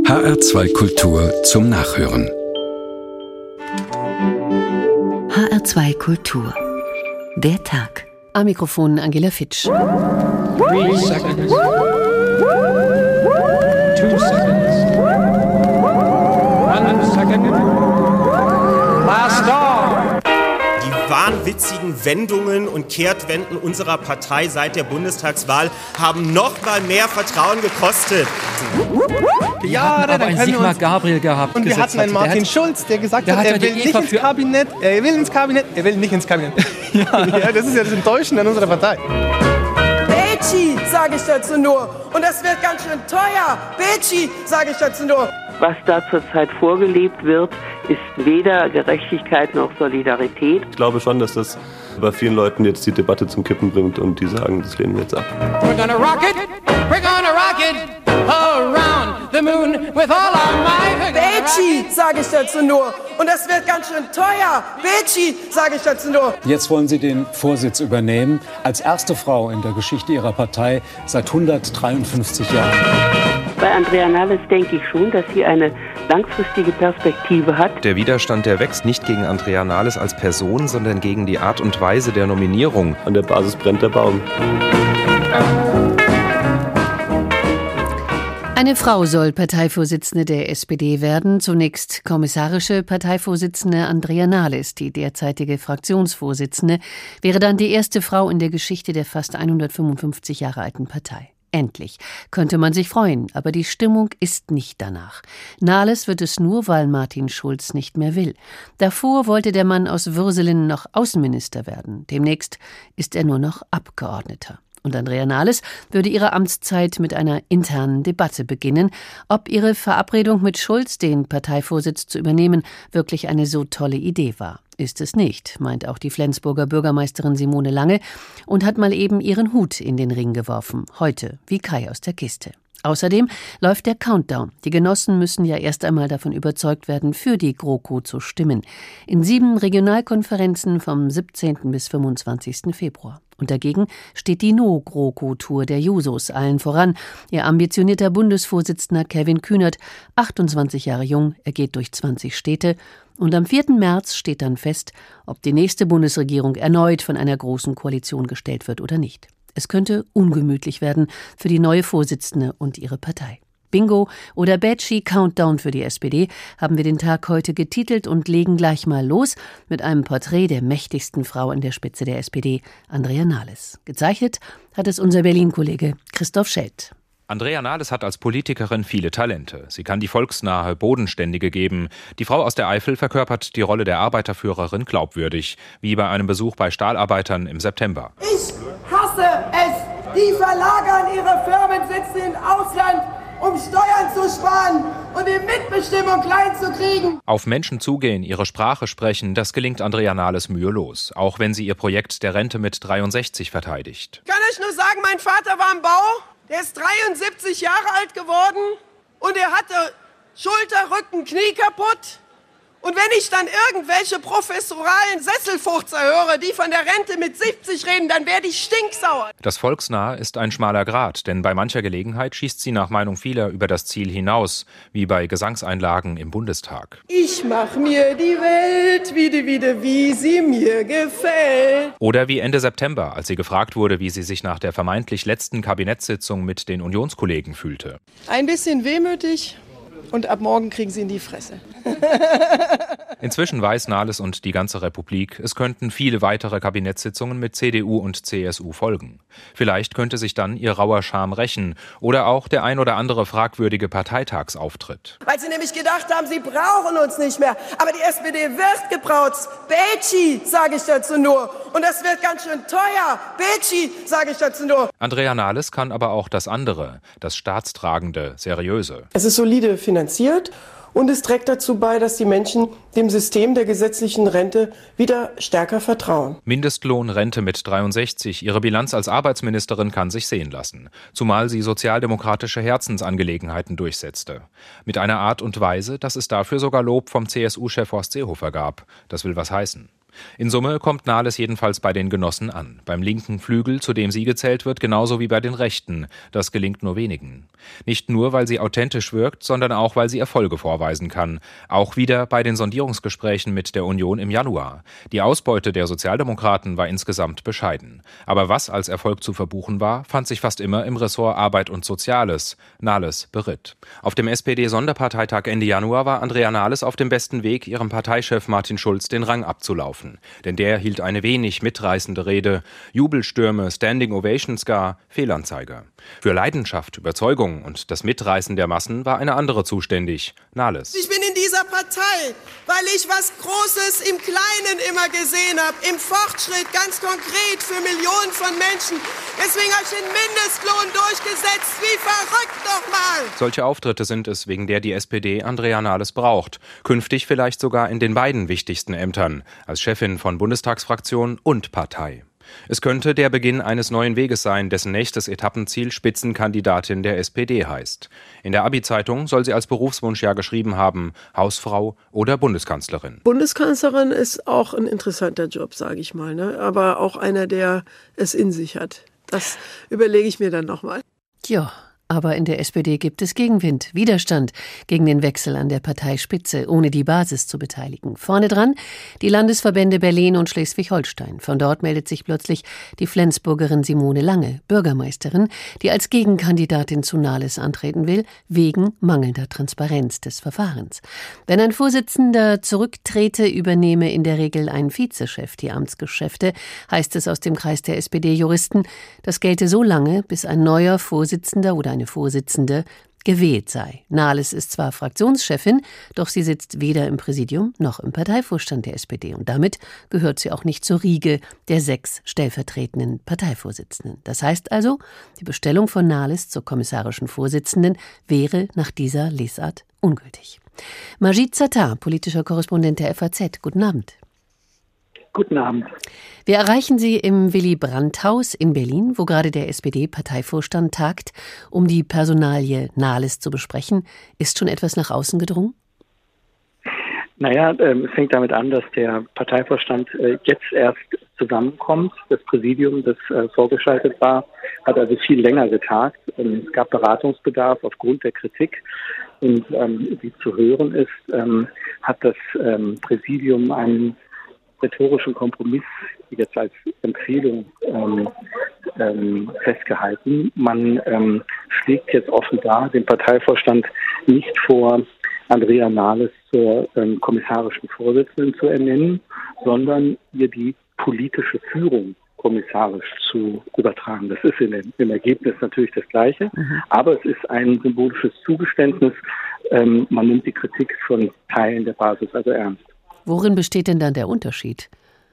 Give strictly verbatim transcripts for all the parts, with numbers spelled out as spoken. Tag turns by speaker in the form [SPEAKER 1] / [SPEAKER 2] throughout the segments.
[SPEAKER 1] H R zwei Kultur zum Nachhören.
[SPEAKER 2] H R zwei Kultur. Der Tag.
[SPEAKER 3] Am Mikrofon Angela Fitsch.
[SPEAKER 4] Three seconds. Two seconds. One second. Last call.
[SPEAKER 5] Die wahnwitzigen Wendungen und Kehrtwenden unserer Partei seit der Bundestagswahl haben noch mal mehr Vertrauen gekostet.
[SPEAKER 6] Wir ja, hatten aber einen Sigmar Gabriel gehabt.
[SPEAKER 4] Und wir hatten einen Martin hat, Schulz, der gesagt der hat, er will nicht ins Kabinett, er will ins Kabinett, er will nicht ins Kabinett. ja. ja, das ist ja das Enttäuschende an unserer Partei.
[SPEAKER 7] Betschi, sage ich dazu nur. Und das wird ganz schön teuer. Betschi, sage ich dazu nur.
[SPEAKER 8] Was da zurzeit vorgelebt wird, ist weder Gerechtigkeit noch Solidarität.
[SPEAKER 9] Ich glaube schon, dass das bei vielen Leuten jetzt die Debatte zum Kippen bringt und die sagen, das lehnen wir jetzt ab.
[SPEAKER 4] We're gonna rock it, we're gonna rock it around the moon with all our might.
[SPEAKER 7] Betschi, sage ich dazu nur. Und das wird ganz schön teuer. Betschi, sage ich dazu nur.
[SPEAKER 10] Jetzt wollen Sie den Vorsitz übernehmen. Als erste Frau in der Geschichte Ihrer Partei seit hundertdreiundfünfzig Jahren.
[SPEAKER 8] Bei Andrea Nahles denke ich schon, dass sie eine langfristige Perspektive hat.
[SPEAKER 11] Der Widerstand, der wächst nicht gegen Andrea Nahles als Person, sondern gegen die Art und Weise der Nominierung.
[SPEAKER 9] An der Basis brennt der Baum.
[SPEAKER 3] Eine Frau soll Parteivorsitzende der S P D werden. Zunächst kommissarische Parteivorsitzende Andrea Nahles, die derzeitige Fraktionsvorsitzende, wäre dann die erste Frau in der Geschichte der fast hundertfünfundfünfzig Jahre alten Partei. Endlich. Könnte man sich freuen, aber die Stimmung ist nicht danach. Nahles wird es nur, weil Martin Schulz nicht mehr will. Davor wollte der Mann aus Würselen noch Außenminister werden. Demnächst ist er nur noch Abgeordneter. Und Andrea Nahles würde ihre Amtszeit mit einer internen Debatte beginnen, ob ihre Verabredung mit Schulz, den Parteivorsitz zu übernehmen, wirklich eine so tolle Idee war. Ist es nicht, meint auch die Flensburger Bürgermeisterin Simone Lange und hat mal eben ihren Hut in den Ring geworfen. Heute wie Kai aus der Kiste. Außerdem läuft der Countdown. Die Genossen müssen ja erst einmal davon überzeugt werden, für die GroKo zu stimmen. In sieben Regionalkonferenzen vom siebzehnten bis fünfundzwanzigsten Februar. Und dagegen steht die No-GroKo-Tour der Jusos allen voran. Ihr ambitionierter Bundesvorsitzender Kevin Kühnert, achtundzwanzig Jahre jung, er geht durch zwanzig Städte. Und am vierten März steht dann fest, ob die nächste Bundesregierung erneut von einer großen Koalition gestellt wird oder nicht. Es könnte ungemütlich werden für die neue Vorsitzende und ihre Partei. Bingo oder Betschi Countdown für die S P D haben wir den Tag heute getitelt und legen gleich mal los mit einem Porträt der mächtigsten Frau an der Spitze der S P D, Andrea Nahles. Gezeichnet hat es unser Berlin-Kollege Christoph Schelt.
[SPEAKER 11] Andrea Nahles hat als Politikerin viele Talente. Sie kann die volksnahe, bodenständige geben. Die Frau aus der Eifel verkörpert die Rolle der Arbeiterführerin glaubwürdig, wie bei einem Besuch bei Stahlarbeitern im September.
[SPEAKER 7] Ich hasse es, die verlagern ihre Firmensitze ins Ausland, um Steuern zu sparen und die Mitbestimmung klein zu kriegen.
[SPEAKER 11] Auf Menschen zugehen, ihre Sprache sprechen, das gelingt Andrea Nahles mühelos. Auch wenn sie ihr Projekt der Rente mit dreiundsechzig verteidigt.
[SPEAKER 7] Ich kann euch nur sagen, mein Vater war im Bau. Der ist dreiundsiebzig Jahre alt geworden und er hatte Schulter, Rücken, Knie kaputt. Und wenn ich dann irgendwelche professoralen Sesselfurzer höre, die von der Rente mit siebzig reden, dann werde ich stinksauer.
[SPEAKER 11] Das Volksnahe ist ein schmaler Grat, denn bei mancher Gelegenheit schießt sie nach Meinung vieler über das Ziel hinaus, wie bei Gesangseinlagen im Bundestag.
[SPEAKER 7] Ich mach mir die Welt wieder, wieder, wie sie mir gefällt.
[SPEAKER 11] Oder wie Ende September, als sie gefragt wurde, wie sie sich nach der vermeintlich letzten Kabinettssitzung mit den Unionskollegen fühlte.
[SPEAKER 7] Ein bisschen wehmütig. Und ab morgen kriegen sie in die Fresse.
[SPEAKER 11] Inzwischen weiß Nahles und die ganze Republik, es könnten viele weitere Kabinettssitzungen mit C D U und C S U folgen. Vielleicht könnte sich dann ihr rauer Charme rächen oder auch der ein oder andere fragwürdige Parteitagsauftritt.
[SPEAKER 7] Weil sie nämlich gedacht haben, sie brauchen uns nicht mehr. Aber die S P D wird gebraut. Betschi, sage ich dazu nur. Und das wird ganz schön teuer. Betschi, sage ich dazu nur.
[SPEAKER 11] Andrea Nahles kann aber auch das andere, das Staatstragende, Seriöse.
[SPEAKER 7] Es ist solide finanziert und es trägt dazu bei, dass die Menschen dem System der gesetzlichen Rente wieder stärker vertrauen.
[SPEAKER 11] Mindestlohn, Rente mit dreiundsechzig. Ihre Bilanz als Arbeitsministerin kann sich sehen lassen. Zumal sie sozialdemokratische Herzensangelegenheiten durchsetzte. Mit einer Art und Weise, dass es dafür sogar Lob vom C S U-Chef Horst Seehofer gab. Das will was heißen. In Summe kommt Nahles jedenfalls bei den Genossen an. Beim linken Flügel, zu dem sie gezählt wird, genauso wie bei den Rechten. Das gelingt nur wenigen. Nicht nur, weil sie authentisch wirkt, sondern auch, weil sie Erfolge vorweisen kann. Auch wieder bei den Sondierungsgesprächen mit der Union im Januar. Die Ausbeute der Sozialdemokraten war insgesamt bescheiden. Aber was als Erfolg zu verbuchen war, fand sich fast immer im Ressort Arbeit und Soziales. Nahles beritt. Auf dem S P D-Sonderparteitag Ende Januar war Andrea Nahles auf dem besten Weg, ihrem Parteichef Martin Schulz den Rang abzulaufen. Denn der hielt eine wenig mitreißende Rede. Jubelstürme, Standing Ovations gar, Fehlanzeige. Für Leidenschaft, Überzeugung und das Mitreißen der Massen war eine andere zuständig, Nahles.
[SPEAKER 7] Ich bin in dieser Partei, weil ich was Großes im Kleinen immer gesehen habe, im Fortschritt, ganz konkret für Millionen von Menschen. Deswegen habe ich den Mindestlohn durchgesetzt, wie verrückt doch mal.
[SPEAKER 11] Solche Auftritte sind es, wegen der die S P D Andrea Nahles braucht. Künftig vielleicht sogar in den beiden wichtigsten Ämtern, als Chefin von Bundestagsfraktion und Partei. Es könnte der Beginn eines neuen Weges sein, dessen nächstes Etappenziel Spitzenkandidatin der S P D heißt. In der Abi-Zeitung soll sie als Berufswunsch ja geschrieben haben, Hausfrau oder Bundeskanzlerin.
[SPEAKER 12] Bundeskanzlerin ist auch ein interessanter Job, sage ich mal, ne? Aber auch einer, der es in sich hat. Das überlege ich mir dann nochmal.
[SPEAKER 3] Ja. Aber in der S P D gibt es Gegenwind, Widerstand gegen den Wechsel an der Parteispitze, ohne die Basis zu beteiligen. Vorne dran die Landesverbände Berlin und Schleswig-Holstein. Von dort meldet sich plötzlich die Flensburgerin Simone Lange, Bürgermeisterin, die als Gegenkandidatin zu Nahles antreten will, wegen mangelnder Transparenz des Verfahrens. Wenn ein Vorsitzender zurücktrete, übernehme in der Regel ein Vizechef die Amtsgeschäfte, heißt es aus dem Kreis der S P D-Juristen. Das gelte so lange, bis ein neuer Vorsitzender oder eine Vorsitzende gewählt sei. Nahles ist zwar Fraktionschefin, doch sie sitzt weder im Präsidium noch im Parteivorstand der S P D und damit gehört sie auch nicht zur Riege der sechs stellvertretenden Parteivorsitzenden. Das heißt also, die Bestellung von Nahles zur kommissarischen Vorsitzenden wäre nach dieser Lesart ungültig. Majid Sattar, politischer Korrespondent der F A Z. Guten Abend.
[SPEAKER 13] Guten Abend.
[SPEAKER 3] Wir erreichen Sie im Willy-Brandt-Haus in Berlin, wo gerade der S P D-Parteivorstand tagt, um die Personalie Nahles zu besprechen. Ist schon etwas nach außen gedrungen?
[SPEAKER 13] Naja, ähm, es fängt damit an, dass der Parteivorstand äh, jetzt erst zusammenkommt. Das Präsidium, das äh, vorgeschaltet war, hat also viel länger getagt. Ähm, es gab Beratungsbedarf aufgrund der Kritik. Und ähm, wie zu hören ist, ähm, hat das ähm, Präsidium einen rhetorischen Kompromiss jetzt als Empfehlung ähm, ähm, festgehalten. Man ähm, schlägt jetzt offen dar, dem Parteivorstand nicht vor, Andrea Nahles zur ähm, kommissarischen Vorsitzenden zu ernennen, sondern ihr die politische Führung kommissarisch zu übertragen. Das ist in dem, im Ergebnis natürlich das Gleiche, mhm. aber es ist ein symbolisches Zugeständnis. Ähm, man nimmt die Kritik von Teilen der Basis also ernst.
[SPEAKER 3] Worin besteht denn dann der Unterschied?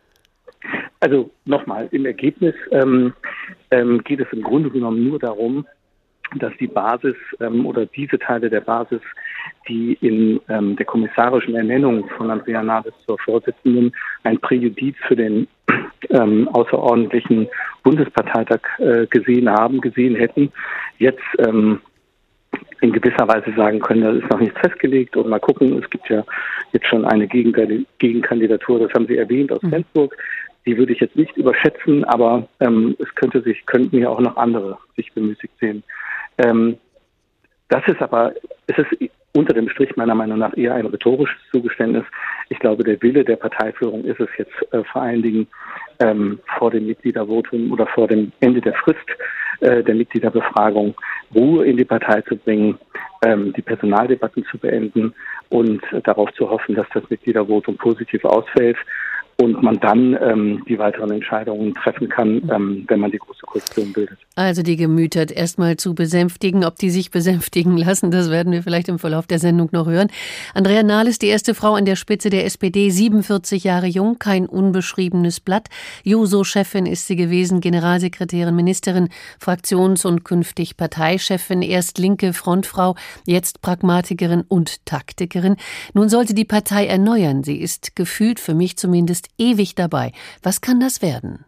[SPEAKER 13] Also nochmal, im Ergebnis ähm, ähm, geht es im Grunde genommen nur darum, dass die Basis ähm, oder diese Teile der Basis, die in ähm, der kommissarischen Ernennung von Andrea Nahles zur Vorsitzenden ein Präjudiz für den ähm, außerordentlichen Bundesparteitag äh, gesehen haben, gesehen hätten, jetzt ähm, in gewisser Weise sagen können, da ist noch nichts festgelegt und mal gucken, es gibt ja jetzt schon eine Gegenkandidatur, das haben Sie erwähnt, aus mhm. Flensburg. Die würde ich jetzt nicht überschätzen, aber ähm, es könnte sich, könnten ja auch noch andere sich bemüßigt sehen. Ähm, das ist aber, es ist unter dem Strich meiner Meinung nach eher ein rhetorisches Zugeständnis. Ich glaube, der Wille der Parteiführung ist es jetzt äh, vor allen Dingen ähm, vor dem Mitgliedervotum oder vor dem Ende der Frist äh, der Mitgliederbefragung Ruhe in die Partei zu bringen, ähm, die Personaldebatten zu beenden und äh, darauf zu hoffen, dass das Mitgliedervotum positiv ausfällt und man dann ähm, die weiteren Entscheidungen treffen kann, ähm, wenn man die große Koalition bildet.
[SPEAKER 3] Also die Gemüter erstmal zu besänftigen. Ob die sich besänftigen lassen, das werden wir vielleicht im Verlauf der Sendung noch hören. Andrea Nahles, die erste Frau an der Spitze der S P D, siebenundvierzig Jahre jung, kein unbeschriebenes Blatt. Juso-Chefin ist sie gewesen, Generalsekretärin, Ministerin, Fraktions- und künftig Parteichefin, erst linke Frontfrau, jetzt Pragmatikerin und Taktikerin. Nun sollte die Partei erneuern. Sie ist gefühlt, für mich zumindest, ewig dabei. Was kann das werden?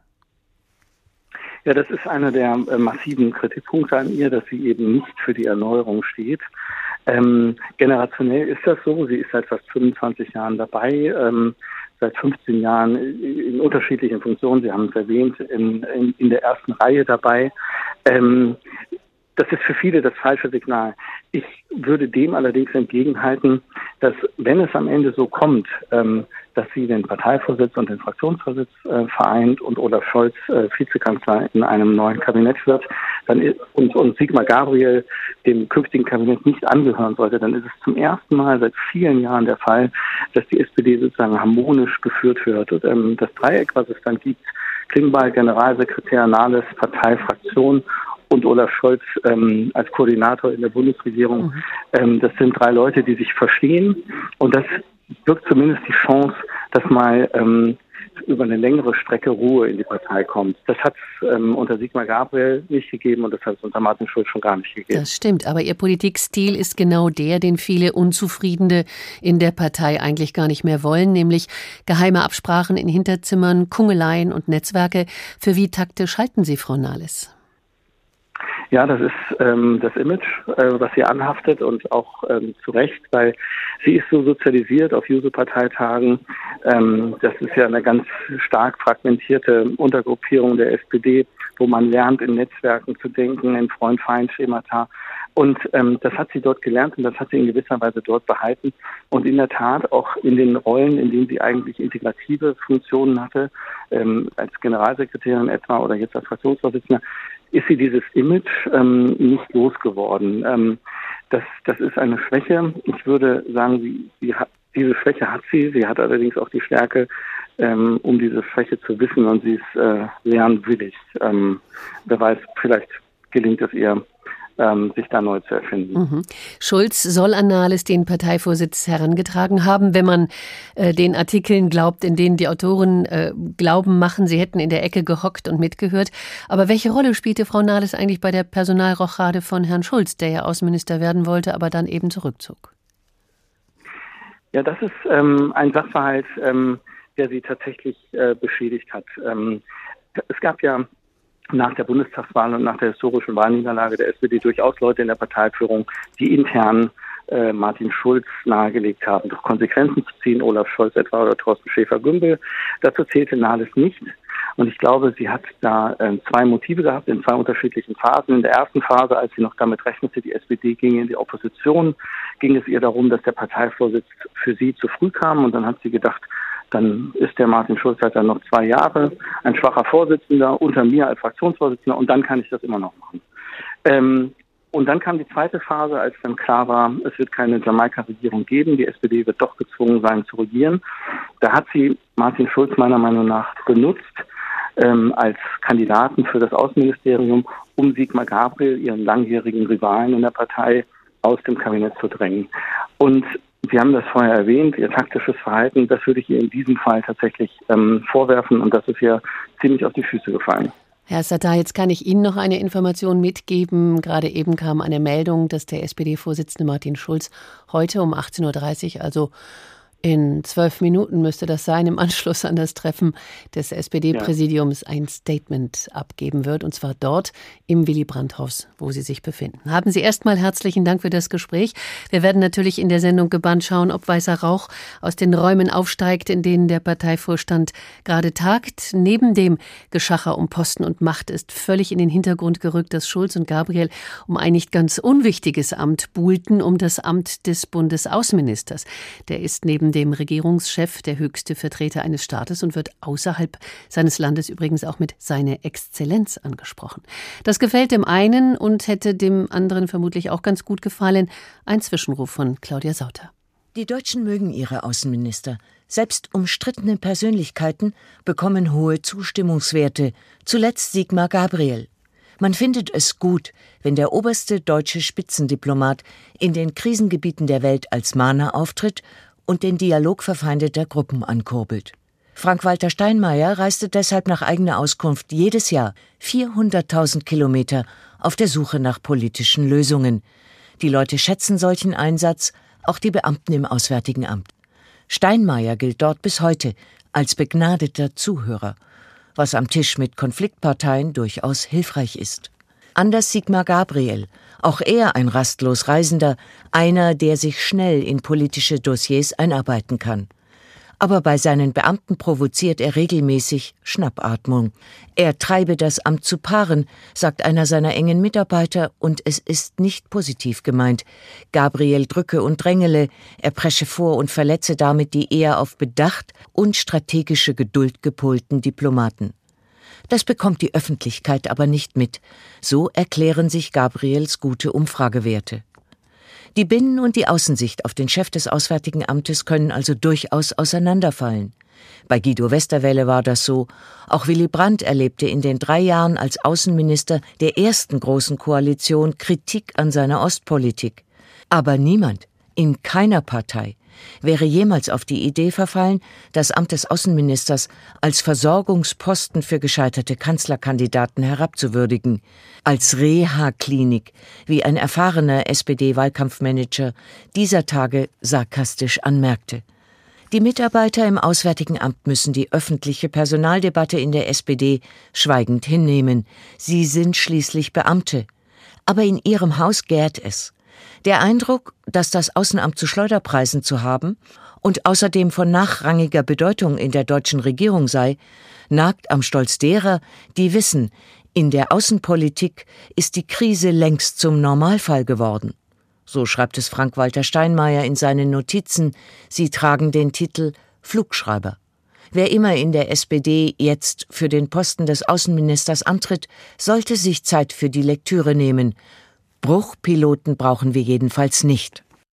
[SPEAKER 13] Ja, das ist einer der äh, massiven Kritikpunkte an ihr, dass sie eben nicht für die Erneuerung steht. Ähm, generationell ist das so. Sie ist seit fast fünfundzwanzig Jahren dabei. Ähm, seit fünfzehn Jahren in unterschiedlichen Funktionen, Sie haben es erwähnt, in, in, in der ersten Reihe dabei. Ähm, das ist für viele das falsche Signal. Ich würde dem allerdings entgegenhalten, dass wenn es am Ende so kommt, ähm, dass sie den Parteivorsitz und den Fraktionsvorsitz äh, vereint und Olaf Scholz äh, Vizekanzler in einem neuen Kabinett wird, dann ist, und, und Sigmar Gabriel dem künftigen Kabinett nicht angehören sollte, dann ist es zum ersten Mal seit vielen Jahren der Fall, dass die S P D sozusagen harmonisch geführt wird. Und, ähm, das Dreieck, was es dann gibt, Klingbeil, Generalsekretär, Nahles, Partei, Fraktion und Olaf Scholz ähm, als Koordinator in der Bundesregierung, mhm. ähm, das sind drei Leute, die sich verstehen, und das birgt zumindest die Chance, dass mal ähm, über eine längere Strecke Ruhe in die Partei kommt. Das hat es ähm, unter Sigmar Gabriel nicht gegeben, und das hat es unter Martin Schulz schon gar nicht gegeben.
[SPEAKER 3] Das stimmt, aber Ihr Politikstil ist genau der, den viele Unzufriedene in der Partei eigentlich gar nicht mehr wollen, nämlich geheime Absprachen in Hinterzimmern, Kungeleien und Netzwerke. Für wie taktisch halten Sie, Frau Nahles?
[SPEAKER 13] Ja, das ist ähm, das Image, äh, was sie anhaftet, und auch ähm, zu Recht, weil sie ist so sozialisiert auf Juso-Parteitagen. Ähm, das ist ja eine ganz stark fragmentierte Untergruppierung der S P D, wo man lernt, in Netzwerken zu denken, in Freund-Feind-Schemata. Und ähm, das hat sie dort gelernt, und das hat sie in gewisser Weise dort behalten. Und in der Tat auch in den Rollen, in denen sie eigentlich integrative Funktionen hatte, ähm, als Generalsekretärin etwa oder jetzt als Fraktionsvorsitzende, ist sie dieses Image ähm, nicht losgeworden. Ähm, das, das ist eine Schwäche. Ich würde sagen, sie, sie hat, diese Schwäche hat sie. Sie hat allerdings auch die Stärke, ähm, um diese Schwäche zu wissen, und sie ist äh, lernwillig. Ähm, wer weiß, vielleicht gelingt es ihr, Ähm, sich da neu zu erfinden.
[SPEAKER 3] Mhm. Schulz soll an Nahles den Parteivorsitz herangetragen haben, wenn man äh, den Artikeln glaubt, in denen die Autoren äh, Glauben machen, sie hätten in der Ecke gehockt und mitgehört. Aber welche Rolle spielte Frau Nahles eigentlich bei der Personalrochade von Herrn Schulz, der ja Außenminister werden wollte, aber dann eben zurückzog?
[SPEAKER 13] Ja, das ist ähm, ein Sachverhalt, ähm, der sie tatsächlich äh, beschädigt hat. Ähm, es gab ja nach der Bundestagswahl und nach der historischen Wahlniederlage der S P D durchaus Leute in der Parteiführung, die intern äh, Martin Schulz nahegelegt haben, doch Konsequenzen zu ziehen, Olaf Scholz etwa oder Thorsten Schäfer-Gümbel. Dazu zählte Nahles nicht. Und ich glaube, sie hat da äh, zwei Motive gehabt in zwei unterschiedlichen Phasen. In der ersten Phase, als sie noch damit rechnete, die S P D ging in die Opposition, ging es ihr darum, dass der Parteivorsitz für sie zu früh kam. Und dann hat sie gedacht, dann ist der Martin Schulz halt dann noch zwei Jahre, ein schwacher Vorsitzender, unter mir als Fraktionsvorsitzender, und dann kann ich das immer noch machen. Ähm, und dann kam die zweite Phase, als dann klar war, es wird keine Jamaika-Regierung geben, die S P D wird doch gezwungen sein zu regieren. Da hat sie Martin Schulz meiner Meinung nach benutzt ähm, als Kandidaten für das Außenministerium, um Sigmar Gabriel, ihren langjährigen Rivalen in der Partei, aus dem Kabinett zu drängen. Und Sie haben das vorher erwähnt, Ihr taktisches Verhalten, das würde ich ihr in diesem Fall tatsächlich ähm, vorwerfen, und das ist ihr ziemlich auf die Füße gefallen.
[SPEAKER 3] Herr Sattar, jetzt kann ich Ihnen noch eine Information mitgeben. Gerade eben kam eine Meldung, dass der S P D-Vorsitzende Martin Schulz heute um achtzehn Uhr dreißig, also in zwölf Minuten müsste das sein, im Anschluss an das Treffen des S P D-Präsidiums ja. ein Statement abgeben wird, und zwar dort im Willy-Brandt-Haus, wo Sie sich befinden. Haben Sie erstmal herzlichen Dank für das Gespräch. Wir werden natürlich in der Sendung gebannt schauen, ob weißer Rauch aus den Räumen aufsteigt, in denen der Parteivorstand gerade tagt. Neben dem Geschacher um Posten und Macht ist völlig in den Hintergrund gerückt, dass Schulz und Gabriel um ein nicht ganz unwichtiges Amt buhlten, um das Amt des Bundesaußenministers. Der ist neben dem Regierungschef der höchste Vertreter eines Staates und wird außerhalb seines Landes übrigens auch mit seine Exzellenz angesprochen. Das gefällt dem einen und hätte dem anderen vermutlich auch ganz gut gefallen. Ein Zwischenruf von Claudia Sauter.
[SPEAKER 14] Die Deutschen mögen ihre Außenminister. Selbst umstrittene Persönlichkeiten bekommen hohe Zustimmungswerte, zuletzt Sigmar Gabriel. Man findet es gut, wenn der oberste deutsche Spitzendiplomat in den Krisengebieten der Welt als Mahner auftritt und den Dialog verfeindeter Gruppen ankurbelt. Frank-Walter Steinmeier reiste deshalb nach eigener Auskunft jedes Jahr vierhunderttausend Kilometer auf der Suche nach politischen Lösungen. Die Leute schätzen solchen Einsatz, auch die Beamten im Auswärtigen Amt. Steinmeier gilt dort bis heute als begnadeter Zuhörer, was am Tisch mit Konfliktparteien durchaus hilfreich ist. Anders Sigmar Gabriel, auch er ein rastlos Reisender, einer, der sich schnell in politische Dossiers einarbeiten kann. aber bei seinen Beamten provoziert er regelmäßig Schnappatmung. Er treibe das Amt zu Paaren, sagt einer seiner engen Mitarbeiter, und es ist nicht positiv gemeint. Gabriel drücke und drängele, er presche vor und verletze damit die eher auf Bedacht und strategische Geduld gepolten Diplomaten. Das bekommt die Öffentlichkeit aber nicht mit. So erklären sich Gabriels gute Umfragewerte. Die Binnen- und die Außensicht auf den Chef des Auswärtigen Amtes können also durchaus auseinanderfallen. Bei Guido Westerwelle war das so. Auch Willy Brandt erlebte in den drei Jahren als Außenminister der ersten großen Koalition Kritik an seiner Ostpolitik. Aber niemand, in keiner Partei, wäre jemals auf die Idee verfallen, das Amt des Außenministers als Versorgungsposten für gescheiterte Kanzlerkandidaten herabzuwürdigen, als Reha-Klinik, wie ein erfahrener S P D-Wahlkampfmanager dieser Tage sarkastisch anmerkte. Die Mitarbeiter im Auswärtigen Amt müssen die öffentliche Personaldebatte in der S P D schweigend hinnehmen. Sie sind schließlich Beamte. Aber in ihrem Haus gärt es. Der Eindruck, dass das Außenamt zu Schleuderpreisen zu haben und außerdem von nachrangiger Bedeutung in der deutschen Regierung sei, nagt am Stolz derer, die wissen, in der Außenpolitik ist die Krise längst zum Normalfall geworden. So schreibt es Frank-Walter Steinmeier in seinen Notizen. Sie tragen den Titel Flugschreiber. Wer immer in der S P D jetzt für den Posten des Außenministers antritt, sollte sich Zeit für die Lektüre nehmen. Bruchpiloten brauchen wir jedenfalls nicht.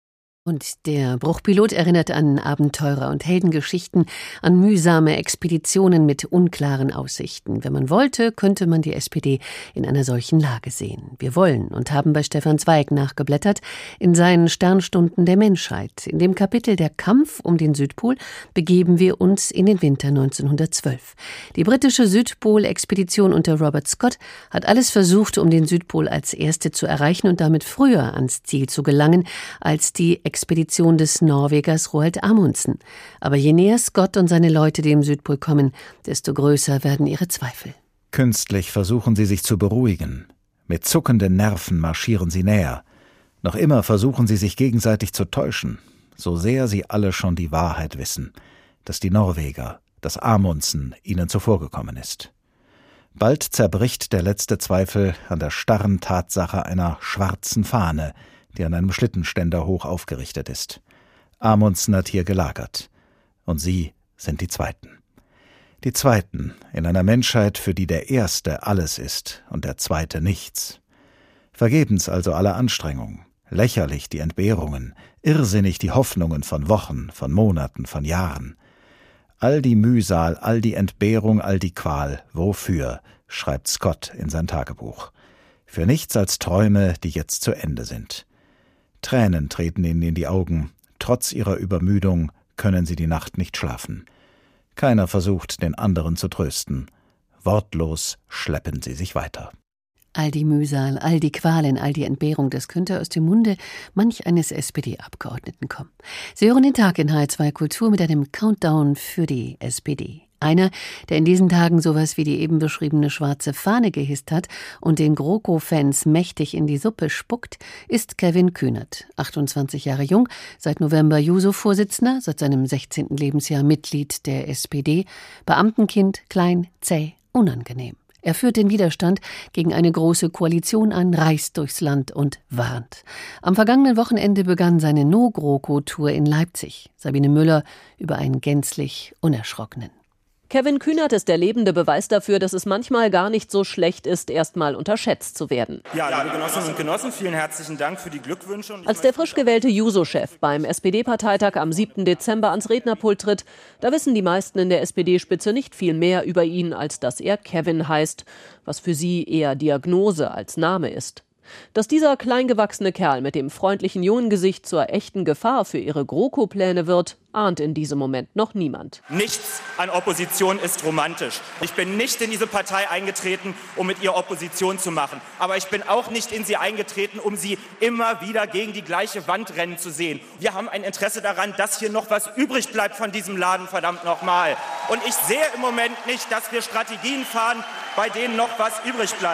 [SPEAKER 3] Und der Bruchpilot erinnert an Abenteurer und Heldengeschichten, an mühsame Expeditionen mit unklaren Aussichten. Wenn man wollte, könnte man die S P D in einer solchen Lage sehen. Wir wollen und haben bei Stefan Zweig nachgeblättert in seinen Sternstunden der Menschheit. In dem Kapitel Der Kampf um den Südpol begeben wir uns in den Winter neunzehnhundertzwölf. Die britische Südpol-Expedition unter Robert Scott hat alles versucht, um den Südpol als erste zu erreichen und damit früher ans Ziel zu gelangen als die Expedition des Norwegers Roald Amundsen. Aber je näher Scott und seine Leute dem Südpol kommen, desto größer werden ihre Zweifel.
[SPEAKER 15] Künstlich versuchen sie sich zu beruhigen. Mit zuckenden Nerven marschieren sie näher. Noch immer versuchen sie sich gegenseitig zu täuschen, so sehr sie alle schon die Wahrheit wissen, dass die Norweger, dass Amundsen ihnen zuvorgekommen ist. Bald zerbricht der letzte Zweifel an der starren Tatsache einer schwarzen Fahne, die an einem Schlittenständer hoch aufgerichtet ist. Amundsen hat hier gelagert. Und sie sind die Zweiten. Die Zweiten in einer Menschheit, für die der Erste alles ist und der Zweite nichts. Vergebens also alle Anstrengungen, lächerlich die Entbehrungen, irrsinnig die Hoffnungen von Wochen, von Monaten, von Jahren. All die Mühsal, all die Entbehrung, all die Qual, wofür, schreibt Scott in sein Tagebuch. Für nichts als Träume, die jetzt zu Ende sind. Tränen treten ihnen in die Augen, trotz ihrer Übermüdung können sie die Nacht nicht schlafen. Keiner versucht, den anderen zu trösten. Wortlos schleppen sie sich weiter.
[SPEAKER 3] All die Mühsal, all die Qualen, all die Entbehrung, das könnte aus dem Munde manch eines S P D-Abgeordneten kommen. Sie hören den Tag in H R zwei Kultur mit einem Countdown für die S P D. Einer, der in diesen Tagen sowas wie die eben beschriebene schwarze Fahne gehisst hat und den GroKo-Fans mächtig in die Suppe spuckt, ist Kevin Kühnert. achtundzwanzig Jahre jung, seit November Juso-Vorsitzender, seit seinem sechzehnten Lebensjahr Mitglied der S P D, Beamtenkind, klein, zäh, unangenehm. Er führt den Widerstand gegen eine große Koalition an, reist durchs Land und warnt. Am vergangenen Wochenende begann seine No-GroKo-Tour in Leipzig. Sabine Müller über einen gänzlich Unerschrockenen.
[SPEAKER 16] Kevin Kühnert ist der lebende Beweis dafür, dass es manchmal gar nicht so schlecht ist, erst mal unterschätzt zu werden.
[SPEAKER 17] Ja, liebe Genossinnen und Genossen, vielen herzlichen Dank für die Glückwünsche.
[SPEAKER 16] Als der frisch gewählte Juso-Chef beim S P D-Parteitag am siebten Dezember ans Rednerpult tritt, da wissen die meisten in der S P D-Spitze nicht viel mehr über ihn, als dass er Kevin heißt, was für sie eher Diagnose als Name ist. Dass dieser kleingewachsene Kerl mit dem freundlichen jungen Gesicht zur echten Gefahr für ihre GroKo-Pläne wird, ahnt in diesem Moment noch niemand.
[SPEAKER 17] Nichts an Opposition ist romantisch. Ich bin nicht in diese Partei eingetreten, um mit ihr Opposition zu machen. Aber ich bin auch nicht in sie eingetreten, um sie immer wieder gegen die gleiche Wand rennen zu sehen. Wir haben ein Interesse daran, dass hier noch was übrig bleibt von diesem Laden, verdammt nochmal. Und ich sehe im Moment nicht, dass wir Strategien fahren, bei denen noch was übrig bleibt.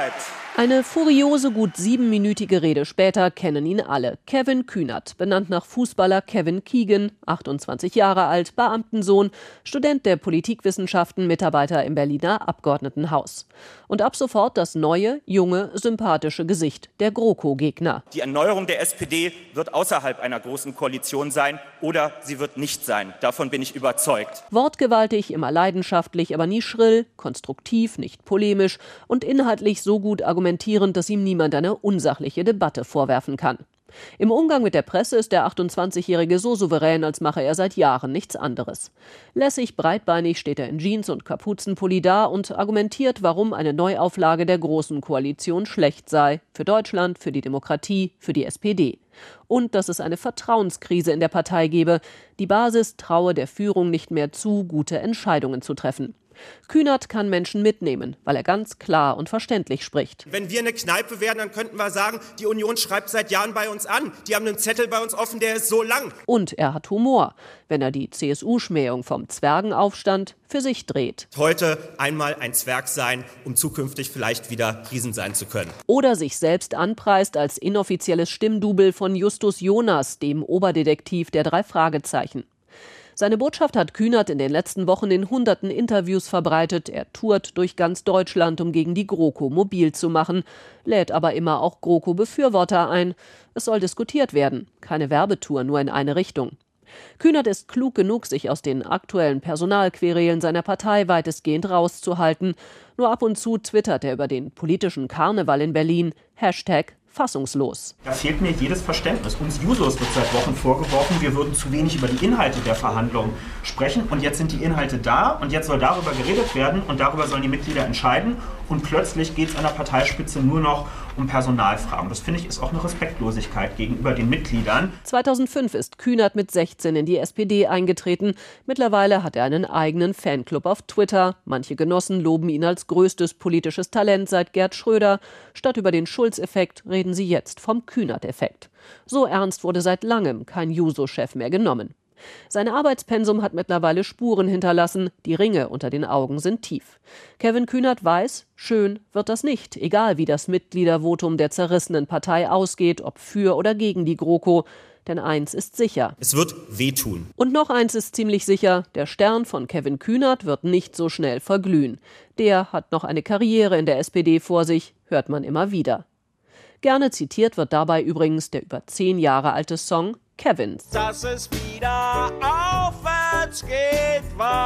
[SPEAKER 16] Eine furiose, gut siebenminütige Rede später kennen ihn alle. Kevin Kühnert, benannt nach Fußballer Kevin Keegan, achtundzwanzig Jahre alt, Beamtensohn, Student der Politikwissenschaften, Mitarbeiter im Berliner Abgeordnetenhaus. Und ab sofort das neue, junge, sympathische Gesicht der GroKo-Gegner.
[SPEAKER 17] Die Erneuerung der S P D wird außerhalb einer großen Koalition sein oder sie wird nicht sein. Davon bin ich überzeugt.
[SPEAKER 16] Wortgewaltig, immer leidenschaftlich, aber nie schrill, konstruktiv, nicht polemisch und inhaltlich so gut argumentierend, dass ihm niemand eine unsachliche Debatte vorwerfen kann. Im Umgang mit der Presse ist der achtundzwanzigjährige so souverän, als mache er seit Jahren nichts anderes. Lässig, breitbeinig steht er in Jeans und Kapuzenpulli da und argumentiert, warum eine Neuauflage der Großen Koalition schlecht sei. Für Deutschland, für die Demokratie, für die S P D. Und dass es eine Vertrauenskrise in der Partei gebe. Die Basis traue der Führung nicht mehr zu, gute Entscheidungen zu treffen. Kühnert kann Menschen mitnehmen, weil er ganz klar und verständlich spricht.
[SPEAKER 5] Wenn wir eine Kneipe wären, dann könnten wir sagen, die Union schreibt seit Jahren bei uns an. Die haben einen Zettel bei uns offen, der ist so lang.
[SPEAKER 16] Und er hat Humor, wenn er die C S U-Schmähung vom Zwergenaufstand für sich dreht.
[SPEAKER 5] Heute einmal ein Zwerg sein, um zukünftig vielleicht wieder Riesen sein zu können.
[SPEAKER 16] Oder sich selbst anpreist als inoffizielles Stimmdouble von Justus Jonas, dem Oberdetektiv der drei Fragezeichen. Seine Botschaft hat Kühnert in den letzten Wochen in hunderten Interviews verbreitet. Er tourt durch ganz Deutschland, um gegen die GroKo mobil zu machen, lädt aber immer auch GroKo-Befürworter ein. Es soll diskutiert werden, keine Werbetour, nur in eine Richtung. Kühnert ist klug genug, sich aus den aktuellen Personalquerelen seiner Partei weitestgehend rauszuhalten. Nur ab und zu twittert er über den politischen Karneval in Berlin. Hashtag fassungslos.
[SPEAKER 17] Da fehlt mir jedes Verständnis. Uns Jusos wird seit Wochen vorgeworfen, wir würden zu wenig über die Inhalte der Verhandlungen sprechen. Und jetzt sind die Inhalte da und jetzt soll darüber geredet werden und darüber sollen die Mitglieder entscheiden. Und plötzlich geht es an der Parteispitze nur noch um Personalfragen. Das finde ich ist auch eine Respektlosigkeit gegenüber den Mitgliedern.
[SPEAKER 16] zweitausendfünf ist Kühnert mit sechzehn in die S P D eingetreten. Mittlerweile hat er einen eigenen Fanclub auf Twitter. Manche Genossen loben ihn als größtes politisches Talent seit Gerd Schröder. Statt über den Schulz-Effekt reden sie jetzt vom Kühnert-Effekt. So ernst wurde seit langem kein Juso-Chef mehr genommen. Sein Arbeitspensum hat mittlerweile Spuren hinterlassen, die Ringe unter den Augen sind tief. Kevin Kühnert weiß, schön wird das nicht, egal wie das Mitgliedervotum der zerrissenen Partei ausgeht, ob für oder gegen die GroKo. Denn eins ist sicher.
[SPEAKER 5] Es wird wehtun.
[SPEAKER 16] Und noch eins ist ziemlich sicher, der Stern von Kevin Kühnert wird nicht so schnell verglühen. Der hat noch eine Karriere in der S P D vor sich, hört man immer wieder. Gerne zitiert wird dabei übrigens der über zehn Jahre alte Song Kevins.
[SPEAKER 18] Dass es wieder aufwärts geht,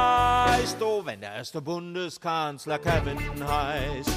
[SPEAKER 18] weißt du, wenn der erste Bundeskanzler Kevin heißt.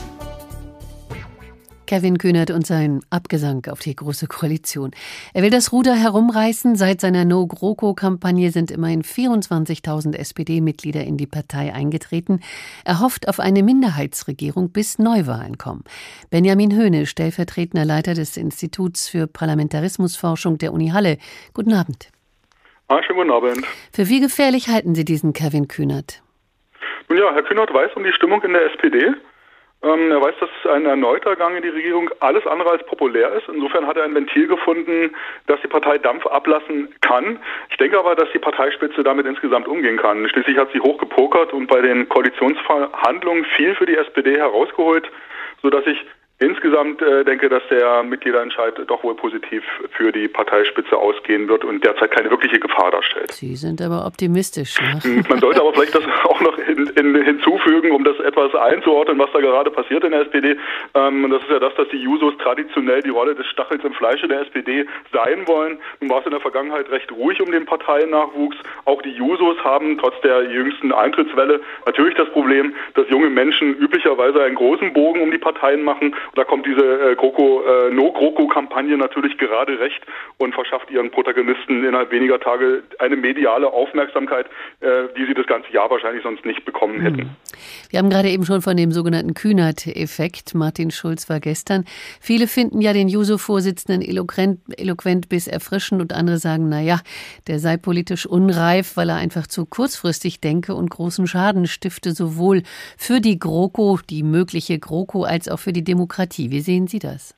[SPEAKER 3] Kevin Kühnert und sein Abgesang auf die Große Koalition. Er will das Ruder herumreißen. Seit seiner No-GroKo-Kampagne sind immerhin vierundzwanzigtausend S P D-Mitglieder in die Partei eingetreten. Er hofft auf eine Minderheitsregierung, bis Neuwahlen kommen. Benjamin Höhne, stellvertretender Leiter des Instituts für Parlamentarismusforschung der Uni Halle. Guten Abend.
[SPEAKER 19] Ah, schönen guten Abend.
[SPEAKER 3] Für wie gefährlich halten Sie diesen Kevin Kühnert?
[SPEAKER 19] Nun ja, Herr Kühnert weiß um die Stimmung in der S P D. Ähm, er weiß, dass ein erneuter Gang in die Regierung alles andere als populär ist. Insofern hat er ein Ventil gefunden, dass die Partei Dampf ablassen kann. Ich denke aber, dass die Parteispitze damit insgesamt umgehen kann. Schließlich hat sie hochgepokert und bei den Koalitionsverhandlungen viel für die S P D herausgeholt, sodass ich insgesamt äh, denke, dass der Mitgliederentscheid doch wohl positiv für die Parteispitze ausgehen wird und derzeit keine wirkliche Gefahr darstellt.
[SPEAKER 3] Sie sind aber optimistisch, ne?
[SPEAKER 19] Man sollte aber vielleicht das auch noch in, in, hinzufügen, um das etwas einzuordnen, was da gerade passiert in der S P D. Ähm, das ist ja das, dass die Jusos traditionell die Rolle des Stachels im Fleische der S P D sein wollen. Nun war es in der Vergangenheit recht ruhig um den Parteiennachwuchs. Auch die Jusos haben trotz der jüngsten Eintrittswelle natürlich das Problem, dass junge Menschen üblicherweise einen großen Bogen um die Parteien machen. Und da kommt diese äh, GroKo, äh, No-GroKo-Kampagne natürlich gerade recht und verschafft ihren Protagonisten innerhalb weniger Tage eine mediale Aufmerksamkeit, äh, die sie das ganze Jahr wahrscheinlich sonst nicht bekommen hätten.
[SPEAKER 3] Wir haben gerade eben schon von dem sogenannten Kühnert-Effekt. Martin Schulz war gestern. Viele finden ja den Juso-Vorsitzenden eloquent, eloquent bis erfrischend und andere sagen, na ja, der sei politisch unreif, weil er einfach zu kurzfristig denke und großen Schaden stifte, sowohl für die GroKo, die mögliche GroKo, als auch für die Demokratie. Wie sehen Sie das?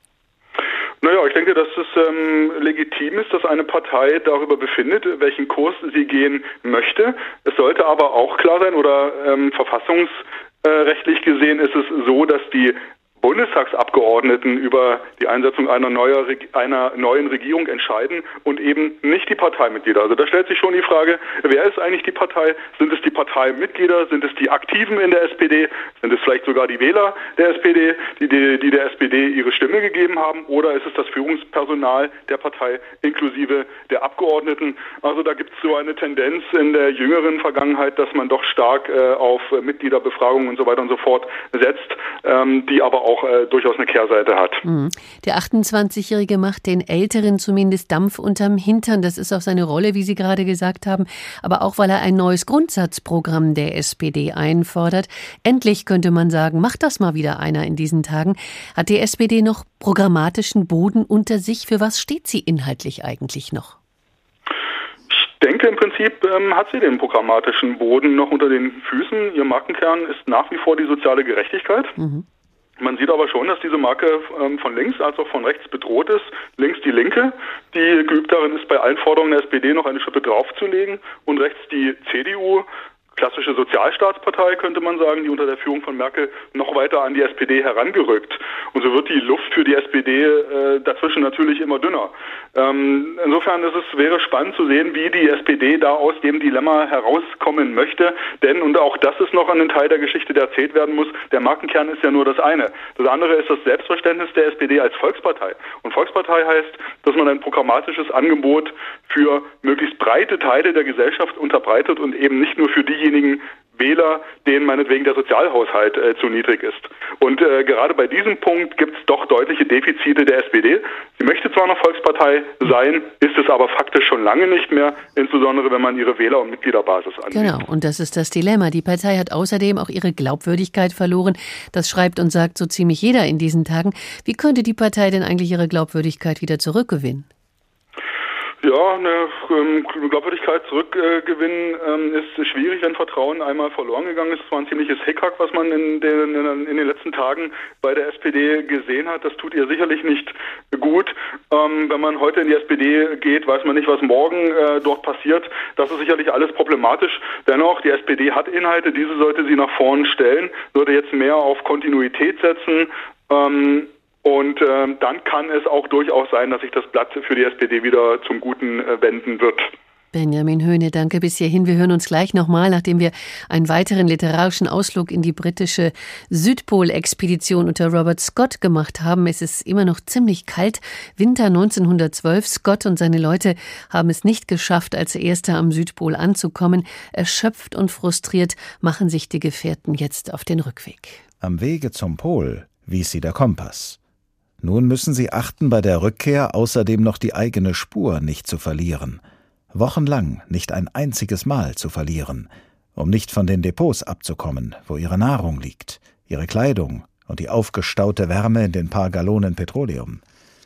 [SPEAKER 19] Naja, ich denke, dass es ähm, legitim ist, dass eine Partei darüber befindet, welchen Kurs sie gehen möchte. Es sollte aber auch klar sein, oder ähm, verfassungsrechtlich gesehen ist es so, dass die Bundestagsabgeordneten über die Einsetzung einer, neuer, einer neuen Regierung entscheiden und eben nicht die Parteimitglieder. Also da stellt sich schon die Frage, wer ist eigentlich die Partei? Sind es die Parteimitglieder? Sind es die Aktiven in der S P D? Sind es vielleicht sogar die Wähler der S P D, die, die, die der S P D ihre Stimme gegeben haben? Oder ist es das Führungspersonal der Partei inklusive der Abgeordneten? Also da gibt es so eine Tendenz in der jüngeren Vergangenheit, dass man doch stark äh, auf äh, Mitgliederbefragungen und so weiter und so fort setzt, ähm, die aber auch auch äh, durchaus eine Kehrseite hat.
[SPEAKER 3] Der achtundzwanzigjährige macht den Älteren zumindest Dampf unterm Hintern. Das ist auch seine Rolle, wie Sie gerade gesagt haben, aber auch, weil er ein neues Grundsatzprogramm der S P D einfordert. Endlich, könnte man sagen, macht das mal wieder einer in diesen Tagen. Hat die S P D noch programmatischen Boden unter sich? Für was steht sie inhaltlich eigentlich noch?
[SPEAKER 19] Ich denke, im Prinzip ähm, hat sie den programmatischen Boden noch unter den Füßen. Ihr Markenkern ist nach wie vor die soziale Gerechtigkeit. Mhm. Man sieht aber schon, dass diese Marke ähm, von links als auch von rechts bedroht ist. Links die Linke, die geübt darin ist, bei allen Forderungen der S P D noch eine Schippe draufzulegen. Und rechts die C D U, klassische Sozialstaatspartei, könnte man sagen, die unter der Führung von Merkel noch weiter an die S P D herangerückt. Und so wird die Luft für die S P D äh, dazwischen natürlich immer dünner. Ähm, insofern ist es, wäre spannend zu sehen, wie die S P D da aus dem Dilemma herauskommen möchte. Denn, und auch das ist noch ein Teil der Geschichte, der erzählt werden muss, der Markenkern ist ja nur das eine. Das andere ist das Selbstverständnis der S P D als Volkspartei. Und Volkspartei heißt, dass man ein programmatisches Angebot für möglichst breite Teile der Gesellschaft unterbreitet und eben nicht nur für diejenigen Wähler, denen meinetwegen der Sozialhaushalt äh, zu niedrig ist. Und äh, gerade bei diesem Punkt gibt es doch deutliche Defizite der S P D. Sie möchte zwar noch Volkspartei sein, ist es aber faktisch schon lange nicht mehr, insbesondere wenn man ihre Wähler- und Mitgliederbasis ansieht.
[SPEAKER 3] Genau, und das ist das Dilemma. Die Partei hat außerdem auch ihre Glaubwürdigkeit verloren. Das schreibt und sagt so ziemlich jeder in diesen Tagen. Wie könnte die Partei denn eigentlich ihre Glaubwürdigkeit wieder zurückgewinnen?
[SPEAKER 19] Ja, eine ähm, Glaubwürdigkeit zurückgewinnen ähm, ist schwierig, wenn Vertrauen einmal verloren gegangen ist. Es war ein ziemliches Hickhack, was man in den, in, in den letzten Tagen bei der S P D gesehen hat. Das tut ihr sicherlich nicht gut. Ähm, wenn man heute in die S P D geht, weiß man nicht, was morgen äh, dort passiert. Das ist sicherlich alles problematisch. Dennoch, die S P D hat Inhalte, diese sollte sie nach vorn stellen, sollte jetzt mehr auf Kontinuität setzen. Ähm, Und äh, dann kann es auch durchaus sein, dass sich das Blatt für die S P D wieder zum Guten äh, wenden wird.
[SPEAKER 3] Benjamin Höhne, danke bis hierhin. Wir hören uns gleich nochmal, nachdem wir einen weiteren literarischen Ausflug in die britische Südpol-Expedition unter Robert Scott gemacht haben. Es ist immer noch ziemlich kalt. Winter neunzehnhundertzwölf. Scott und seine Leute haben es nicht geschafft, als Erster am Südpol anzukommen. Erschöpft und frustriert machen sich die Gefährten jetzt auf den Rückweg.
[SPEAKER 15] Am Wege zum Pol wies sie der Kompass. Nun müssen sie achten, bei der Rückkehr außerdem noch die eigene Spur nicht zu verlieren. Wochenlang nicht ein einziges Mal zu verlieren, um nicht von den Depots abzukommen, wo ihre Nahrung liegt, ihre Kleidung und die aufgestaute Wärme in den paar Gallonen Petroleum.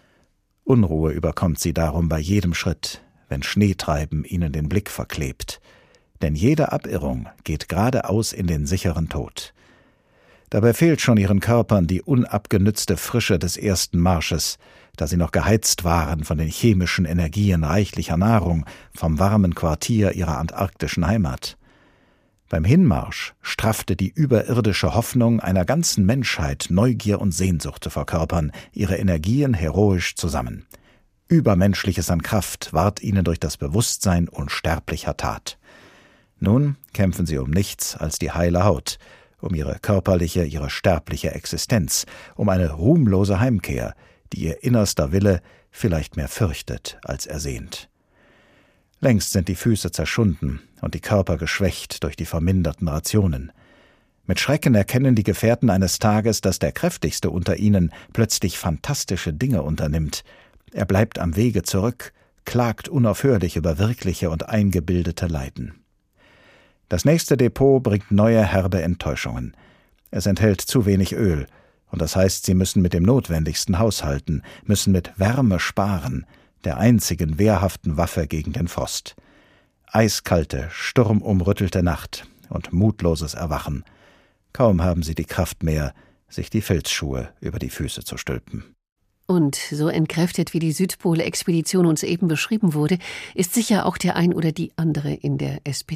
[SPEAKER 15] Unruhe überkommt sie darum bei jedem Schritt, wenn Schneetreiben ihnen den Blick verklebt. Denn jede Abirrung geht geradeaus in den sicheren Tod. Dabei fehlt schon ihren Körpern die unabgenützte Frische des ersten Marsches, da sie noch geheizt waren von den chemischen Energien reichlicher Nahrung, vom warmen Quartier ihrer antarktischen Heimat. Beim Hinmarsch straffte die überirdische Hoffnung einer ganzen Menschheit, Neugier und Sehnsucht zu verkörpern, ihre Energien heroisch zusammen. Übermenschliches an Kraft ward ihnen durch das Bewusstsein unsterblicher Tat. Nun kämpfen sie um nichts als die heile Haut, um ihre körperliche, ihre sterbliche Existenz, um eine ruhmlose Heimkehr, die ihr innerster Wille vielleicht mehr fürchtet als ersehnt. Längst sind die Füße zerschunden und die Körper geschwächt durch die verminderten Rationen. Mit Schrecken erkennen die Gefährten eines Tages, dass der Kräftigste unter ihnen plötzlich fantastische Dinge unternimmt. Er bleibt am Wege zurück, klagt unaufhörlich über wirkliche und eingebildete Leiden. Das nächste Depot bringt neue herbe Enttäuschungen. Es enthält zu wenig Öl, und das heißt, sie müssen mit dem Notwendigsten haushalten, müssen mit Wärme sparen, der einzigen wehrhaften Waffe gegen den Frost. Eiskalte, sturmumrüttelte Nacht und mutloses Erwachen. Kaum haben sie die Kraft mehr, sich die Filzschuhe über die Füße zu stülpen.
[SPEAKER 3] Und so entkräftet, wie die Südpol-Expedition uns eben beschrieben wurde, ist sicher auch der ein oder die andere in der S P D.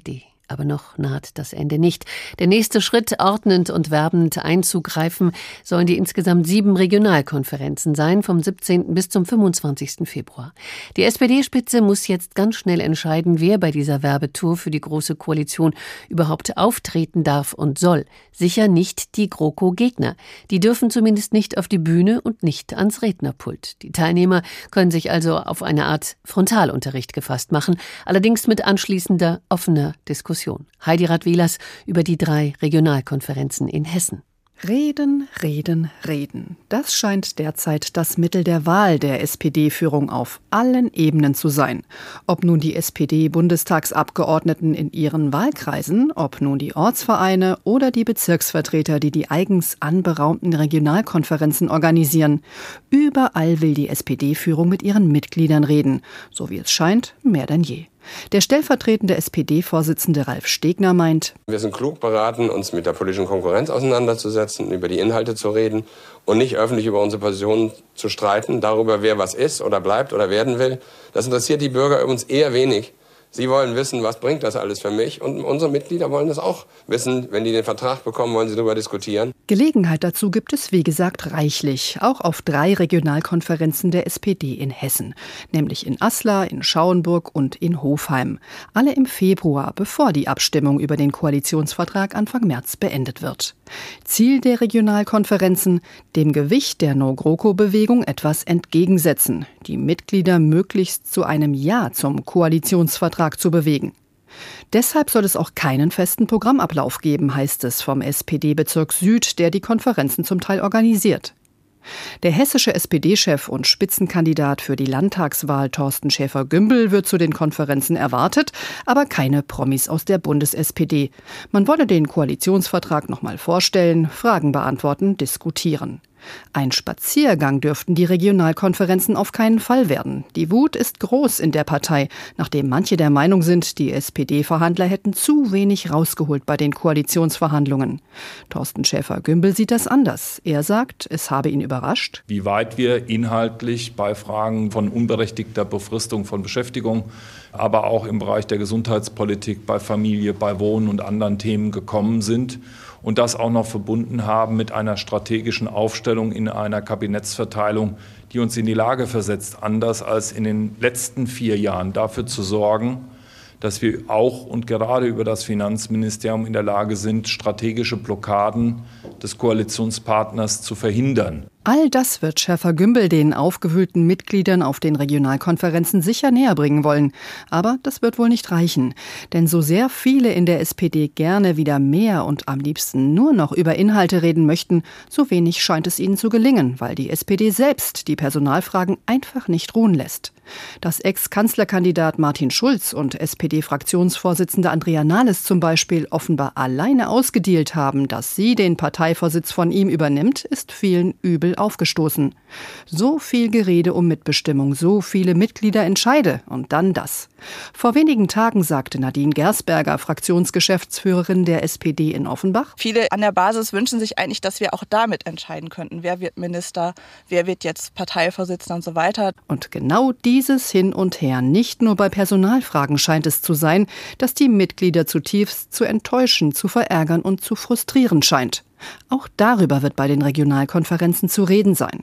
[SPEAKER 3] Aber noch naht das Ende nicht. Der nächste Schritt, ordnend und werbend einzugreifen, sollen die insgesamt sieben Regionalkonferenzen sein, vom siebzehnten bis zum fünfundzwanzigsten Februar. Die S P D-Spitze muss jetzt ganz schnell entscheiden, wer bei dieser Werbetour für die Große Koalition überhaupt auftreten darf und soll. Sicher nicht die GroKo-Gegner. Die dürfen zumindest nicht auf die Bühne und nicht ans Rednerpult. Die Teilnehmer können sich also auf eine Art Frontalunterricht gefasst machen, allerdings mit anschließender offener Diskussion. Heidi Radwilas über die drei Regionalkonferenzen in Hessen.
[SPEAKER 20] Reden, reden, reden. Das scheint derzeit das Mittel der Wahl der S P D-Führung auf allen Ebenen zu sein. Ob nun die S P D-Bundestagsabgeordneten in ihren Wahlkreisen, ob nun die Ortsvereine oder die Bezirksvertreter, die die eigens anberaumten Regionalkonferenzen organisieren. Überall will die S P D-Führung mit ihren Mitgliedern reden. So wie es scheint, mehr denn je. Der stellvertretende S P D-Vorsitzende Ralf Stegner meint:
[SPEAKER 21] Wir sind klug beraten, uns mit der politischen Konkurrenz auseinanderzusetzen, über die Inhalte zu reden und nicht öffentlich über unsere Positionen zu streiten, darüber, wer was ist oder bleibt oder werden will. Das interessiert die Bürger übrigens eher wenig. Sie wollen wissen, was bringt das alles für mich? Und unsere Mitglieder wollen das auch wissen. Wenn die den Vertrag bekommen, wollen sie darüber diskutieren.
[SPEAKER 20] Gelegenheit dazu gibt es, wie gesagt, reichlich. Auch auf drei Regionalkonferenzen der S P D in Hessen. Nämlich in Aslar, in Schauenburg und in Hofheim. Alle im Februar, bevor die Abstimmung über den Koalitionsvertrag Anfang März beendet wird. Ziel der Regionalkonferenzen: dem Gewicht der No-GroKo-Bewegung etwas entgegensetzen. Die Mitglieder möglichst zu einem Ja zum Koalitionsvertrag zu bewegen. Deshalb soll es auch keinen festen Programmablauf geben, heißt es vom S P D-Bezirk Süd, der die Konferenzen zum Teil organisiert. Der hessische S P D-Chef und Spitzenkandidat für die Landtagswahl Thorsten Schäfer-Gümbel wird zu den Konferenzen erwartet, aber keine Promis aus der Bundes-S P D. Man wolle den Koalitionsvertrag noch mal vorstellen, Fragen beantworten, diskutieren. Ein Spaziergang dürften die Regionalkonferenzen auf keinen Fall werden. Die Wut ist groß in der Partei, nachdem manche der Meinung sind, die S P D-Verhandler hätten zu wenig rausgeholt bei den Koalitionsverhandlungen. Thorsten Schäfer-Gümbel sieht das anders. Er sagt, es habe ihn überrascht,
[SPEAKER 22] wie weit wir inhaltlich bei Fragen von unberechtigter Befristung von Beschäftigung, aber auch im Bereich der Gesundheitspolitik, bei Familie, bei Wohnen und anderen Themen gekommen sind. Und das auch noch verbunden haben mit einer strategischen Aufstellung in einer Kabinettsverteilung, die uns in die Lage versetzt, anders als in den letzten vier Jahren dafür zu sorgen, dass wir auch und gerade über das Finanzministerium in der Lage sind, strategische Blockaden des Koalitionspartners zu verhindern.
[SPEAKER 20] All das wird Schäfer-Gümbel den aufgewühlten Mitgliedern auf den Regionalkonferenzen sicher näher bringen wollen. Aber das wird wohl nicht reichen. Denn so sehr viele in der S P D gerne wieder mehr und am liebsten nur noch über Inhalte reden möchten, so wenig scheint es ihnen zu gelingen, weil die S P D selbst die Personalfragen einfach nicht ruhen lässt. Dass Ex-Kanzlerkandidat Martin Schulz und S P D-Fraktionsvorsitzende Andrea Nahles zum Beispiel offenbar alleine ausgedealt haben, dass sie den Parteivorsitz von ihm übernimmt, ist vielen übel aufgestoßen. So viel Gerede um Mitbestimmung, so viele Mitglieder entscheide und dann das. Vor wenigen Tagen sagte Nadine Gersberger, Fraktionsgeschäftsführerin der S P D in Offenbach:
[SPEAKER 23] Viele an der Basis wünschen sich eigentlich, dass wir auch damit entscheiden könnten. Wer wird Minister, wer wird jetzt Parteivorsitzender und so weiter.
[SPEAKER 20] Und genau dieses Hin und Her, nicht nur bei Personalfragen scheint es zu sein, dass die Mitglieder zutiefst zu enttäuschen, zu verärgern und zu frustrieren scheint. Auch darüber wird bei den Regionalkonferenzen zu reden sein.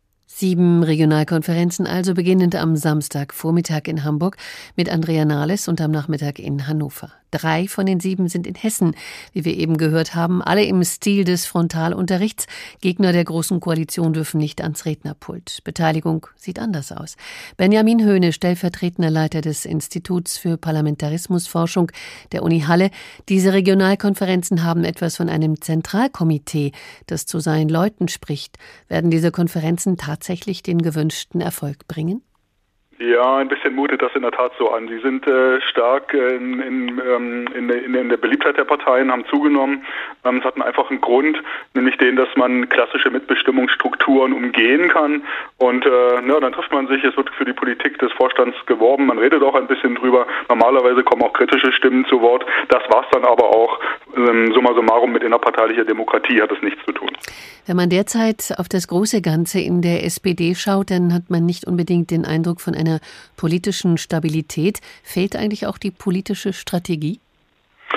[SPEAKER 3] Sieben Regionalkonferenzen also, beginnend am Samstagvormittag in Hamburg mit Andrea Nahles und am Nachmittag in Hannover. Drei von den sieben sind in Hessen, wie wir eben gehört haben, alle im Stil des Frontalunterrichts. Gegner der Großen Koalition dürfen nicht ans Rednerpult. Beteiligung sieht anders aus. Benjamin Höhne, stellvertretender Leiter des Instituts für Parlamentarismusforschung der Uni Halle. Diese Regionalkonferenzen haben etwas von einem Zentralkomitee, das zu seinen Leuten spricht. Werden diese Konferenzen tatsächlich den gewünschten Erfolg bringen?
[SPEAKER 19] Ja, ein bisschen mutet das in der Tat so an. Sie sind äh, stark äh, in, in, ähm, in, in, in der Beliebtheit der Parteien, haben zugenommen. Ähm, es hat einen einfachen Grund, nämlich den, dass man klassische Mitbestimmungsstrukturen umgehen kann. Und äh, na, dann trifft man sich, es wird für die Politik des Vorstands geworben, man redet auch ein bisschen drüber. Normalerweise kommen auch kritische Stimmen zu Wort. Das war's dann aber auch. Ähm, summa summarum, mit innerparteilicher Demokratie hat es nichts zu tun.
[SPEAKER 3] Wenn man derzeit auf das große Ganze in der S P D schaut, dann hat man nicht unbedingt den Eindruck von einer politischen Stabilität. Fehlt eigentlich auch die politische Strategie?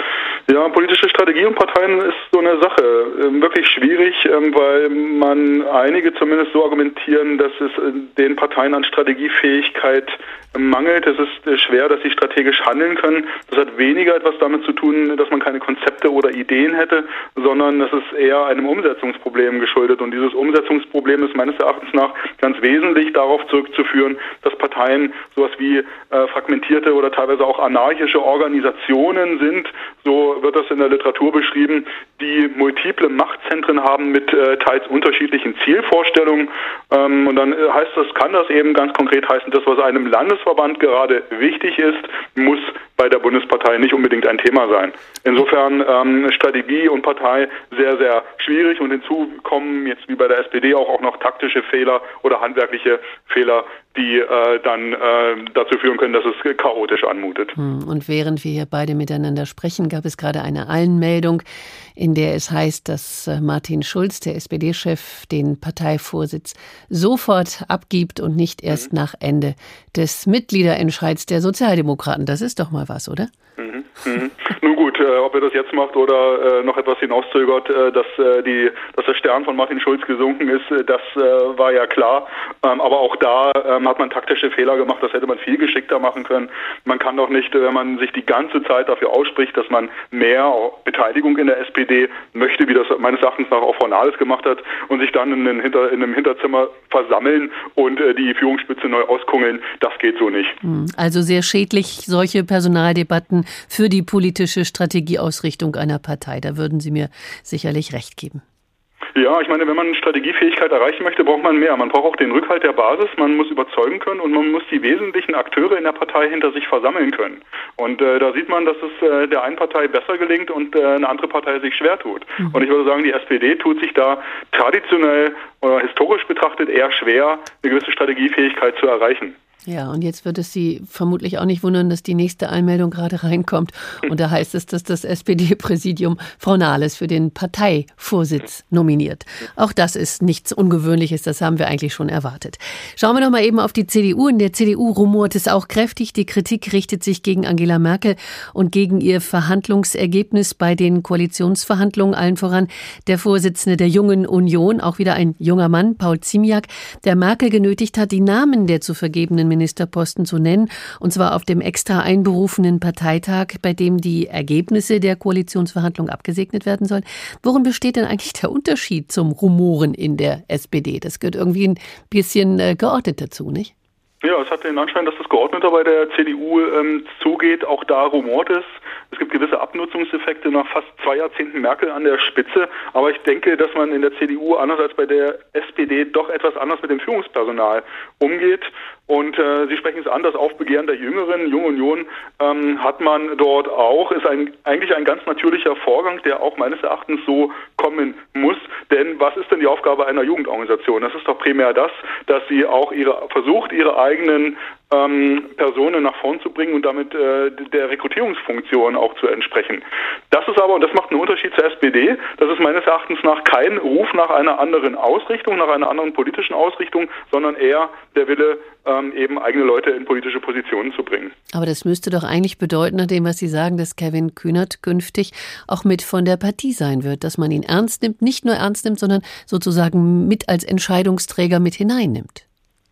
[SPEAKER 19] Ja, politische Strategie und Parteien ist so eine Sache. Ähm, wirklich schwierig, ähm, weil man einige zumindest so argumentieren, dass es äh, den Parteien an Strategiefähigkeit äh, mangelt. Es ist äh, schwer, dass sie strategisch handeln können. Das hat weniger etwas damit zu tun, dass man keine Konzepte oder Ideen hätte, sondern das ist eher einem Umsetzungsproblem geschuldet. Und dieses Umsetzungsproblem ist meines Erachtens nach ganz wesentlich darauf zurückzuführen, dass Parteien sowas wie äh, fragmentierte oder teilweise auch anarchische Organisationen sind. So wird das in der Literatur beschrieben, die multiple Machtzentren haben mit äh, teils unterschiedlichen Zielvorstellungen. Ähm, und dann heißt das, kann das eben ganz konkret heißen, das, was einem Landesverband gerade wichtig ist, muss bei der Bundespartei nicht unbedingt ein Thema sein. Insofern ähm, Strategie und Partei sehr, sehr schwierig, und hinzu kommen jetzt wie bei der S P D auch, auch noch taktische Fehler oder handwerkliche Fehler, die äh, dann äh, dazu führen können, dass es chaotisch anmutet.
[SPEAKER 3] Und während wir hier beide miteinander sprechen, gab es gerade eine Eilmeldung, in der es heißt, dass Martin Schulz, der S P D-Chef, den Parteivorsitz sofort abgibt und nicht erst mhm. nach Ende des Mitgliederentscheids der Sozialdemokraten. Das ist doch mal was, oder?
[SPEAKER 19] Mhm. Mhm. Nun gut, äh, ob er das jetzt macht oder äh, noch etwas hinauszögert, äh, dass, äh, die, dass der Stern von Martin Schulz gesunken ist, äh, das äh, war ja klar. Ähm, aber auch da ähm, hat man taktische Fehler gemacht, das hätte man viel geschickter machen können. Man kann doch nicht, wenn man sich die ganze Zeit dafür ausspricht, dass man mehr Beteiligung in der S P D möchte, wie das meines Erachtens nach auch Frau Nahles gemacht hat, und sich dann in, den Hinter-, in einem Hinterzimmer versammeln und äh, die Führungsspitze neu auskungeln. Das geht so nicht.
[SPEAKER 3] Also sehr schädlich, solche Personaldebatten für die politische Strategieausrichtung einer Partei. Da würden Sie mir sicherlich recht geben.
[SPEAKER 19] Ja, ich meine, wenn man Strategiefähigkeit erreichen möchte, braucht man mehr. Man braucht auch den Rückhalt der Basis, man muss überzeugen können und man muss die wesentlichen Akteure in der Partei hinter sich versammeln können. Und äh, da sieht man, dass es äh, der einen Partei besser gelingt und äh, eine andere Partei sich schwer tut. Mhm. Und ich würde sagen, die S P D tut sich da traditionell oder historisch betrachtet eher schwer, eine gewisse Strategiefähigkeit zu erreichen.
[SPEAKER 3] Ja, und jetzt wird es Sie vermutlich auch nicht wundern, dass die nächste Einmeldung gerade reinkommt. Und da heißt es, dass das S P D-Präsidium Frau Nahles für den Parteivorsitz nominiert. Auch das ist nichts Ungewöhnliches, das haben wir eigentlich schon erwartet. Schauen wir noch mal eben auf die C D U. In der C D U rumort es auch kräftig. Die Kritik richtet sich gegen Angela Merkel und gegen ihr Verhandlungsergebnis bei den Koalitionsverhandlungen, allen voran der Vorsitzende der Jungen Union, auch wieder ein junger Mann, Paul Ziemiak, der Merkel genötigt hat, die Namen der zu vergebenen Ministerposten zu nennen, und zwar auf dem extra einberufenen Parteitag, bei dem die Ergebnisse der Koalitionsverhandlungen abgesegnet werden sollen. Worin besteht denn eigentlich der Unterschied zum Rumoren in der S P D? Das gehört irgendwie ein bisschen äh, geordnet dazu, nicht?
[SPEAKER 19] Ja, es hat den Anschein, dass das geordneter bei der C D U ähm, zugeht. Auch da rumort es. Es gibt gewisse Abnutzungseffekte nach fast zwei Jahrzehnten Merkel an der Spitze. Aber ich denke, dass man in der C D U anders als bei der S P D doch etwas anders mit dem Führungspersonal umgeht. Und äh, Sie sprechen es an, das Aufbegehren der Jüngeren, Junge Union, ähm, hat man dort auch, ist ein, eigentlich ein ganz natürlicher Vorgang, der auch meines Erachtens so kommen muss. Denn was ist denn die Aufgabe einer Jugendorganisation? Das ist doch primär das, dass sie auch ihre versucht, ihre eigenen ähm, Personen nach vorn zu bringen und damit äh, der Rekrutierungsfunktion auch zu entsprechen. Das ist aber, und das macht einen Unterschied zur S P D, das ist meines Erachtens nach kein Ruf nach einer anderen Ausrichtung, nach einer anderen politischen Ausrichtung, sondern eher der Wille, ähm, eben eigene Leute in politische Positionen zu bringen.
[SPEAKER 3] Aber das müsste doch eigentlich bedeuten, nach dem, was Sie sagen, dass Kevin Kühnert künftig auch mit von der Partie sein wird, dass man ihn ernst nimmt, nicht nur ernst nimmt, sondern sozusagen mit als Entscheidungsträger mit hineinnimmt.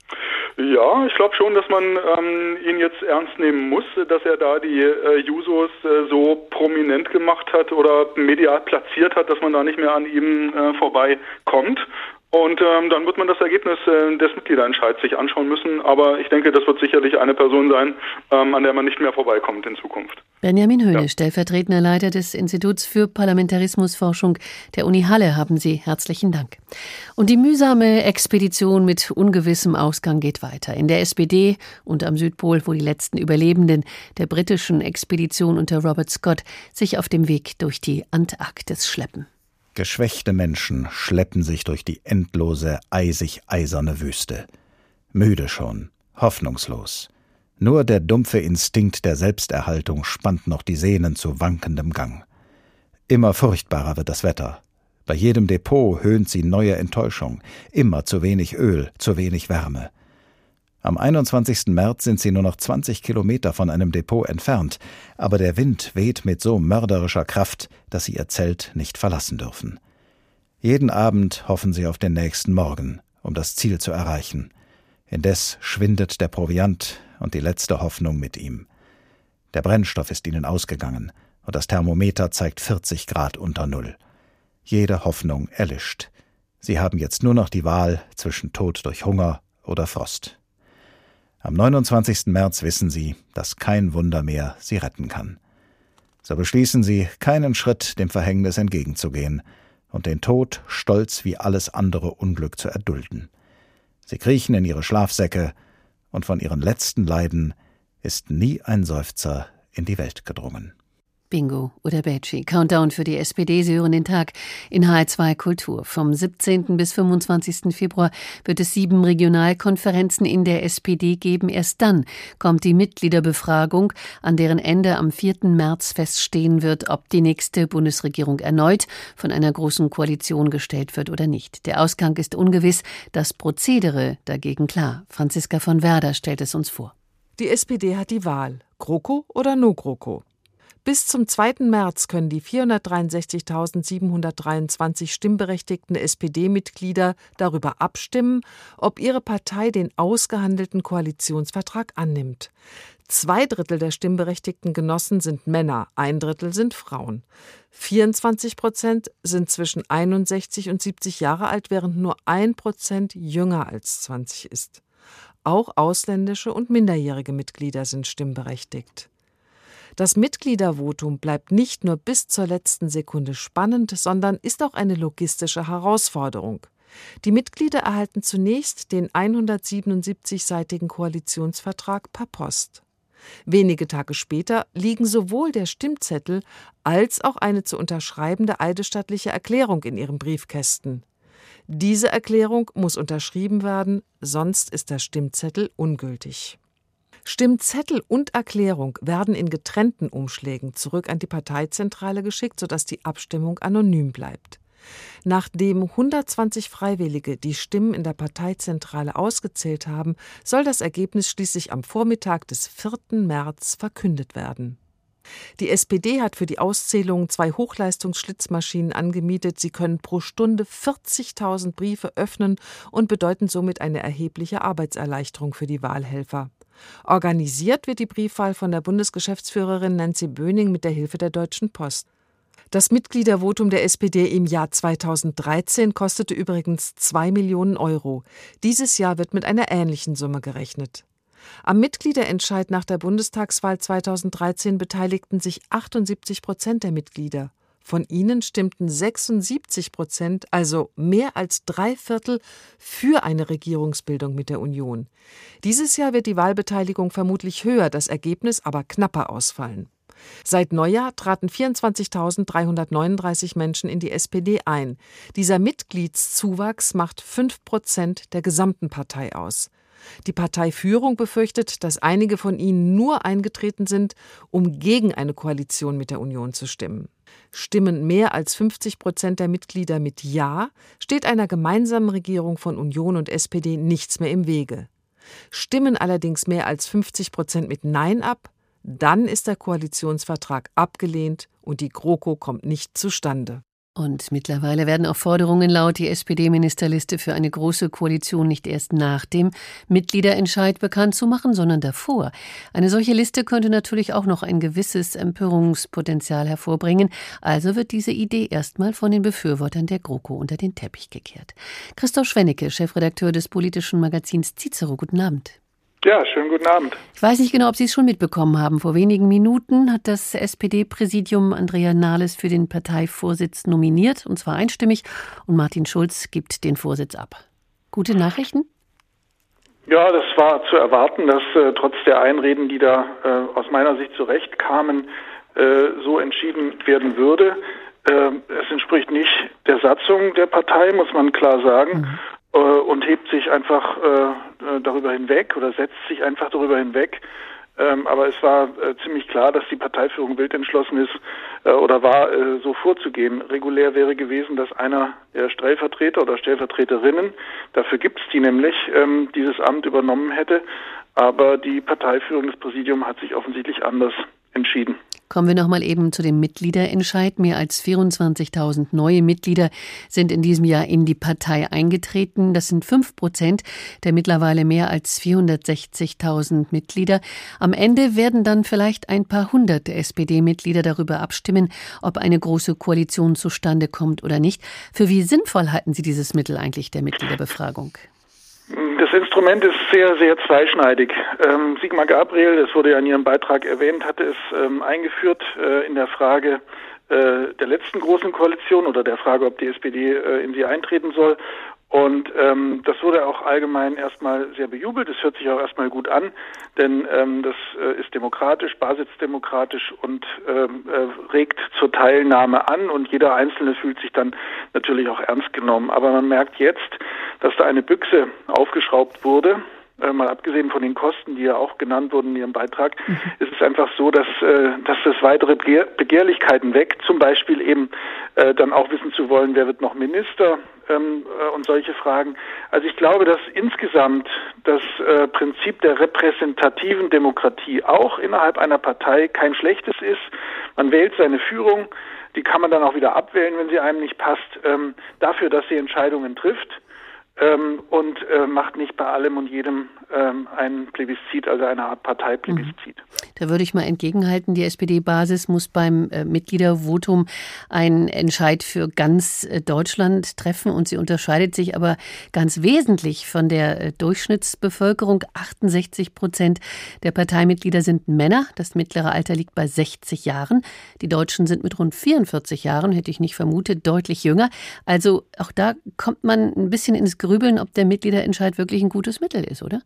[SPEAKER 19] Ja, ich glaube schon, dass man ähm, ihn jetzt ernst nehmen muss, dass er da die äh, Jusos äh, so prominent gemacht hat oder medial platziert hat, dass man da nicht mehr an ihm äh, vorbeikommt. Und ähm, dann wird man das Ergebnis äh, des Mitgliederentscheids sich anschauen müssen. Aber ich denke, das wird sicherlich eine Person sein, ähm, an der man nicht mehr vorbeikommt in Zukunft.
[SPEAKER 3] Benjamin Höhne, ja. Stellvertretender Leiter des Instituts für Parlamentarismusforschung der Uni Halle, haben Sie herzlichen Dank. Und die mühsame Expedition mit ungewissem Ausgang geht weiter. In der S P D und am Südpol, wo die letzten Überlebenden der britischen Expedition unter Robert Scott sich auf dem Weg durch die Antarktis schleppen.
[SPEAKER 15] Geschwächte Menschen schleppen sich durch die endlose, eisig eiserne Wüste. Müde schon, hoffnungslos. Nur der dumpfe Instinkt der Selbsterhaltung spannt noch die Sehnen zu wankendem Gang. Immer furchtbarer wird das Wetter. Bei jedem Depot höhnt sie neue Enttäuschung. Immer zu wenig Öl, zu wenig Wärme. Am einundzwanzigsten März sind sie nur noch zwanzig Kilometer von einem Depot entfernt, aber der Wind weht mit so mörderischer Kraft, dass sie ihr Zelt nicht verlassen dürfen. Jeden Abend hoffen sie auf den nächsten Morgen, um das Ziel zu erreichen. Indes schwindet der Proviant und die letzte Hoffnung mit ihm. Der Brennstoff ist ihnen ausgegangen und das Thermometer zeigt vierzig Grad unter Null. Jede Hoffnung erlischt. Sie haben jetzt nur noch die Wahl zwischen Tod durch Hunger oder Frost. Am neunundzwanzigsten März wissen sie, dass kein Wunder mehr sie retten kann. So beschließen sie, keinen Schritt dem Verhängnis entgegenzugehen und den Tod stolz wie alles andere Unglück zu erdulden. Sie kriechen in ihre Schlafsäcke und von ihren letzten Leiden ist nie ein Seufzer in die Welt gedrungen.
[SPEAKER 3] Bingo oder Betschi. Countdown für die S P D. Sie hören den Tag in H R zwei Kultur. Vom siebzehnten bis fünfundzwanzigsten Februar wird es sieben Regionalkonferenzen in der S P D geben. Erst dann kommt die Mitgliederbefragung, an deren Ende am vierten März feststehen wird, ob die nächste Bundesregierung erneut von einer großen Koalition gestellt wird oder nicht. Der Ausgang ist ungewiss, das Prozedere dagegen klar. Franziska von Werder stellt es uns vor.
[SPEAKER 1] Die S P D hat die Wahl. GroKo oder No-GroKo? Bis zum zweiten März können die vierhundertdreiundsechzigtausendsiebenhundertdreiundzwanzig stimmberechtigten S P D-Mitglieder darüber abstimmen, ob ihre Partei den ausgehandelten Koalitionsvertrag annimmt. Zwei Drittel der stimmberechtigten Genossen sind Männer, ein Drittel sind Frauen. vierundzwanzig Prozent sind zwischen einundsechzig und siebzig Jahre alt, während nur ein Prozent jünger als zwanzig ist. Auch ausländische und minderjährige Mitglieder sind stimmberechtigt. Das Mitgliedervotum bleibt nicht nur bis zur letzten Sekunde spannend, sondern ist auch eine logistische Herausforderung. Die Mitglieder erhalten zunächst den hundertsiebenundsiebzig-seitigen Koalitionsvertrag per Post. Wenige Tage später liegen sowohl der Stimmzettel als auch eine zu unterschreibende eidesstattliche Erklärung in ihrem Briefkästen. Diese Erklärung muss unterschrieben werden, sonst ist der Stimmzettel ungültig. Stimmzettel und Erklärung werden in getrennten Umschlägen zurück an die Parteizentrale geschickt, sodass die Abstimmung anonym bleibt. Nachdem hundertzwanzig Freiwillige die Stimmen in der Parteizentrale ausgezählt haben, soll das Ergebnis schließlich am Vormittag des vierten März verkündet werden. Die S P D hat für die Auszählung zwei Hochleistungsschlitzmaschinen angemietet. Sie können pro Stunde vierzigtausend Briefe öffnen und bedeuten somit eine erhebliche Arbeitserleichterung für die Wahlhelfer. Organisiert wird die Briefwahl von der Bundesgeschäftsführerin Nancy Böning mit der Hilfe der Deutschen Post. Das Mitgliedervotum der S P D im Jahr zweitausenddreizehn kostete übrigens zwei Millionen Euro. Dieses Jahr wird mit einer ähnlichen Summe gerechnet. Am Mitgliederentscheid nach der Bundestagswahl zweitausenddreizehn beteiligten sich achtundsiebzig Prozent der Mitglieder. Von ihnen stimmten sechsundsiebzig Prozent, also mehr als drei Viertel, für eine Regierungsbildung mit der Union. Dieses Jahr wird die Wahlbeteiligung vermutlich höher, das Ergebnis aber knapper ausfallen. Seit Neujahr traten vierundzwanzigtausenddreihundertneununddreißig Menschen in die S P D ein. Dieser Mitgliedszuwachs macht fünf Prozent der gesamten Partei aus. Die Parteiführung befürchtet, dass einige von ihnen nur eingetreten sind, um gegen eine Koalition mit der Union zu stimmen. Stimmen mehr als fünfzig Prozent der Mitglieder mit Ja, steht einer gemeinsamen Regierung von Union und S P D nichts mehr im Wege. Stimmen allerdings mehr als fünfzig Prozent mit Nein ab, dann ist der Koalitionsvertrag abgelehnt und die GroKo kommt nicht zustande.
[SPEAKER 3] Und mittlerweile werden auch Forderungen laut, die S P D-Ministerliste für eine große Koalition nicht erst nach dem Mitgliederentscheid bekannt zu machen, sondern davor. Eine solche Liste könnte natürlich auch noch ein gewisses Empörungspotenzial hervorbringen. Also wird diese Idee erstmal von den Befürwortern der GroKo unter den Teppich gekehrt. Christoph Schwennecke, Chefredakteur des politischen Magazins Cicero. Guten Abend.
[SPEAKER 2] Ja, schönen guten Abend.
[SPEAKER 3] Ich weiß nicht genau, ob Sie es schon mitbekommen haben. Vor wenigen Minuten hat das S P D-Präsidium Andrea Nahles für den Parteivorsitz nominiert, und zwar einstimmig, und Martin Schulz gibt den Vorsitz ab. Gute Nachrichten?
[SPEAKER 2] Ja, das war zu erwarten, dass äh, trotz der Einreden, die da äh, aus meiner Sicht zurechtkamen, äh, so entschieden werden würde. Äh, es entspricht nicht der Satzung der Partei, muss man klar sagen. Mhm. Und hebt sich einfach äh, darüber hinweg oder setzt sich einfach darüber hinweg, Ähm, aber es war äh, ziemlich klar, dass die Parteiführung wild entschlossen ist äh, oder war, äh, so vorzugehen. Regulär wäre gewesen, dass einer der Stellvertreter oder Stellvertreterinnen, dafür gibt es die nämlich, ähm, dieses Amt übernommen hätte. Aber die Parteiführung, das Präsidium hat sich offensichtlich anders entschieden.
[SPEAKER 3] Kommen wir noch mal eben zu dem Mitgliederentscheid. Mehr als vierundzwanzigtausend neue Mitglieder sind in diesem Jahr in die Partei eingetreten. Das sind fünf Prozent der mittlerweile mehr als vierhundertsechzigtausend Mitglieder. Am Ende werden dann vielleicht ein paar hundert S P D-Mitglieder darüber abstimmen, ob eine große Koalition zustande kommt oder nicht. Für wie sinnvoll halten Sie dieses Mittel eigentlich der Mitgliederbefragung?
[SPEAKER 2] Das Instrument ist sehr, sehr zweischneidig. Ähm, Sigmar Gabriel, das wurde ja in Ihrem Beitrag erwähnt, hatte es ähm, eingeführt äh, in der Frage äh, der letzten großen Koalition oder der Frage, ob die S P D äh, in sie eintreten soll. Und ähm, das wurde auch allgemein erstmal sehr bejubelt. Es hört sich auch erstmal gut an, denn ähm, das äh, ist demokratisch, basisdemokratisch und ähm, äh, regt zur Teilnahme an und jeder Einzelne fühlt sich dann natürlich auch ernst genommen. Aber man merkt jetzt, dass da eine Büchse aufgeschraubt wurde. Äh, mal abgesehen von den Kosten, die ja auch genannt wurden in Ihrem Beitrag, mhm. ist es einfach so, dass, äh, dass das weitere Begehr- Begehrlichkeiten weckt, zum Beispiel eben äh, dann auch wissen zu wollen, wer wird noch Minister ähm, äh, und solche Fragen. Also ich glaube, dass insgesamt das äh, Prinzip der repräsentativen Demokratie auch innerhalb einer Partei kein schlechtes ist. Man wählt seine Führung, die kann man dann auch wieder abwählen, wenn sie einem nicht passt, ähm, dafür, dass sie Entscheidungen trifft. Ähm, und äh, macht nicht bei allem und jedem ähm, ein Plebiszit, also eine Art Parteiplebiscit.
[SPEAKER 3] Da würde ich mal entgegenhalten, die S P D-Basis muss beim äh, Mitgliedervotum einen Entscheid für ganz äh, Deutschland treffen und sie unterscheidet sich aber ganz wesentlich von der äh, Durchschnittsbevölkerung. achtundsechzig Prozent der Parteimitglieder sind Männer, das mittlere Alter liegt bei sechzig Jahren. Die Deutschen sind mit rund vierundvierzig Jahren, hätte ich nicht vermutet, deutlich jünger. Also auch da kommt man ein bisschen ins Grübeln, ob der Mitgliederentscheid wirklich ein gutes Mittel ist, oder?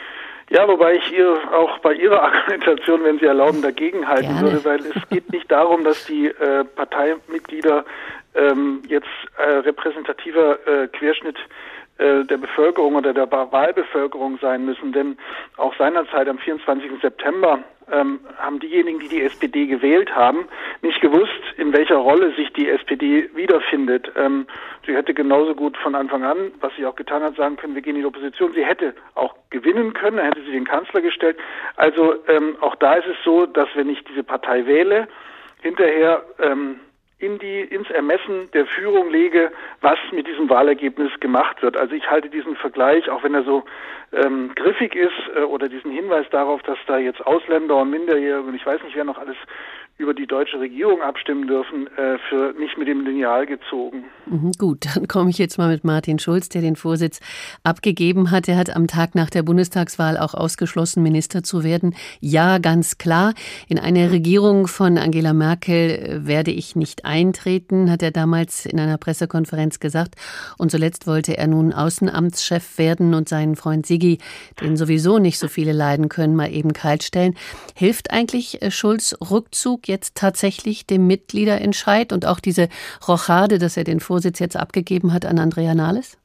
[SPEAKER 2] Ja, wobei ich ihr auch bei Ihrer Argumentation, wenn Sie erlauben, dagegen halten Gerne. würde, weil es geht nicht darum, dass die äh, Parteimitglieder ähm, jetzt äh, repräsentativer äh, Querschnitt äh, der Bevölkerung oder der Wahlbevölkerung sein müssen, denn auch seinerzeit am vierundzwanzigsten September ähm, haben diejenigen, die die S P D gewählt haben, nicht gewusst, in welcher Rolle sich die S P D wiederfindet. Ähm, sie hätte genauso gut von Anfang an, was sie auch getan hat, sagen können, wir gehen in die Opposition. Sie hätte auch gewinnen können, dann hätte sie den Kanzler gestellt. Also ähm, auch da ist es so, dass wenn ich diese Partei wähle, hinterher ähm, in die, ins Ermessen der Führung lege, was mit diesem Wahlergebnis gemacht wird. Also ich halte diesen Vergleich, auch wenn er so ähm, griffig ist, äh, oder diesen Hinweis darauf, dass da jetzt Ausländer und Minderjährige und ich weiß nicht, wer noch alles über die deutsche Regierung abstimmen dürfen, äh, für nicht mit dem Lineal gezogen.
[SPEAKER 3] Mhm, gut, dann komme ich jetzt mal mit Martin Schulz, der den Vorsitz abgegeben hat. Er hat am Tag nach der Bundestagswahl auch ausgeschlossen, Minister zu werden. Ja, ganz klar. In eine Regierung von Angela Merkel werde ich nicht eintreten, hat er damals in einer Pressekonferenz gesagt. Und zuletzt wollte er nun Außenamtschef werden und seinen Freund Sigi, den sowieso nicht so viele leiden können, mal eben kaltstellen. Hilft eigentlich Schulz Rückzug jetzt tatsächlich dem Mitgliederentscheid und auch diese Rochade, dass er den Vorsitz jetzt abgegeben hat an Andrea Nahles?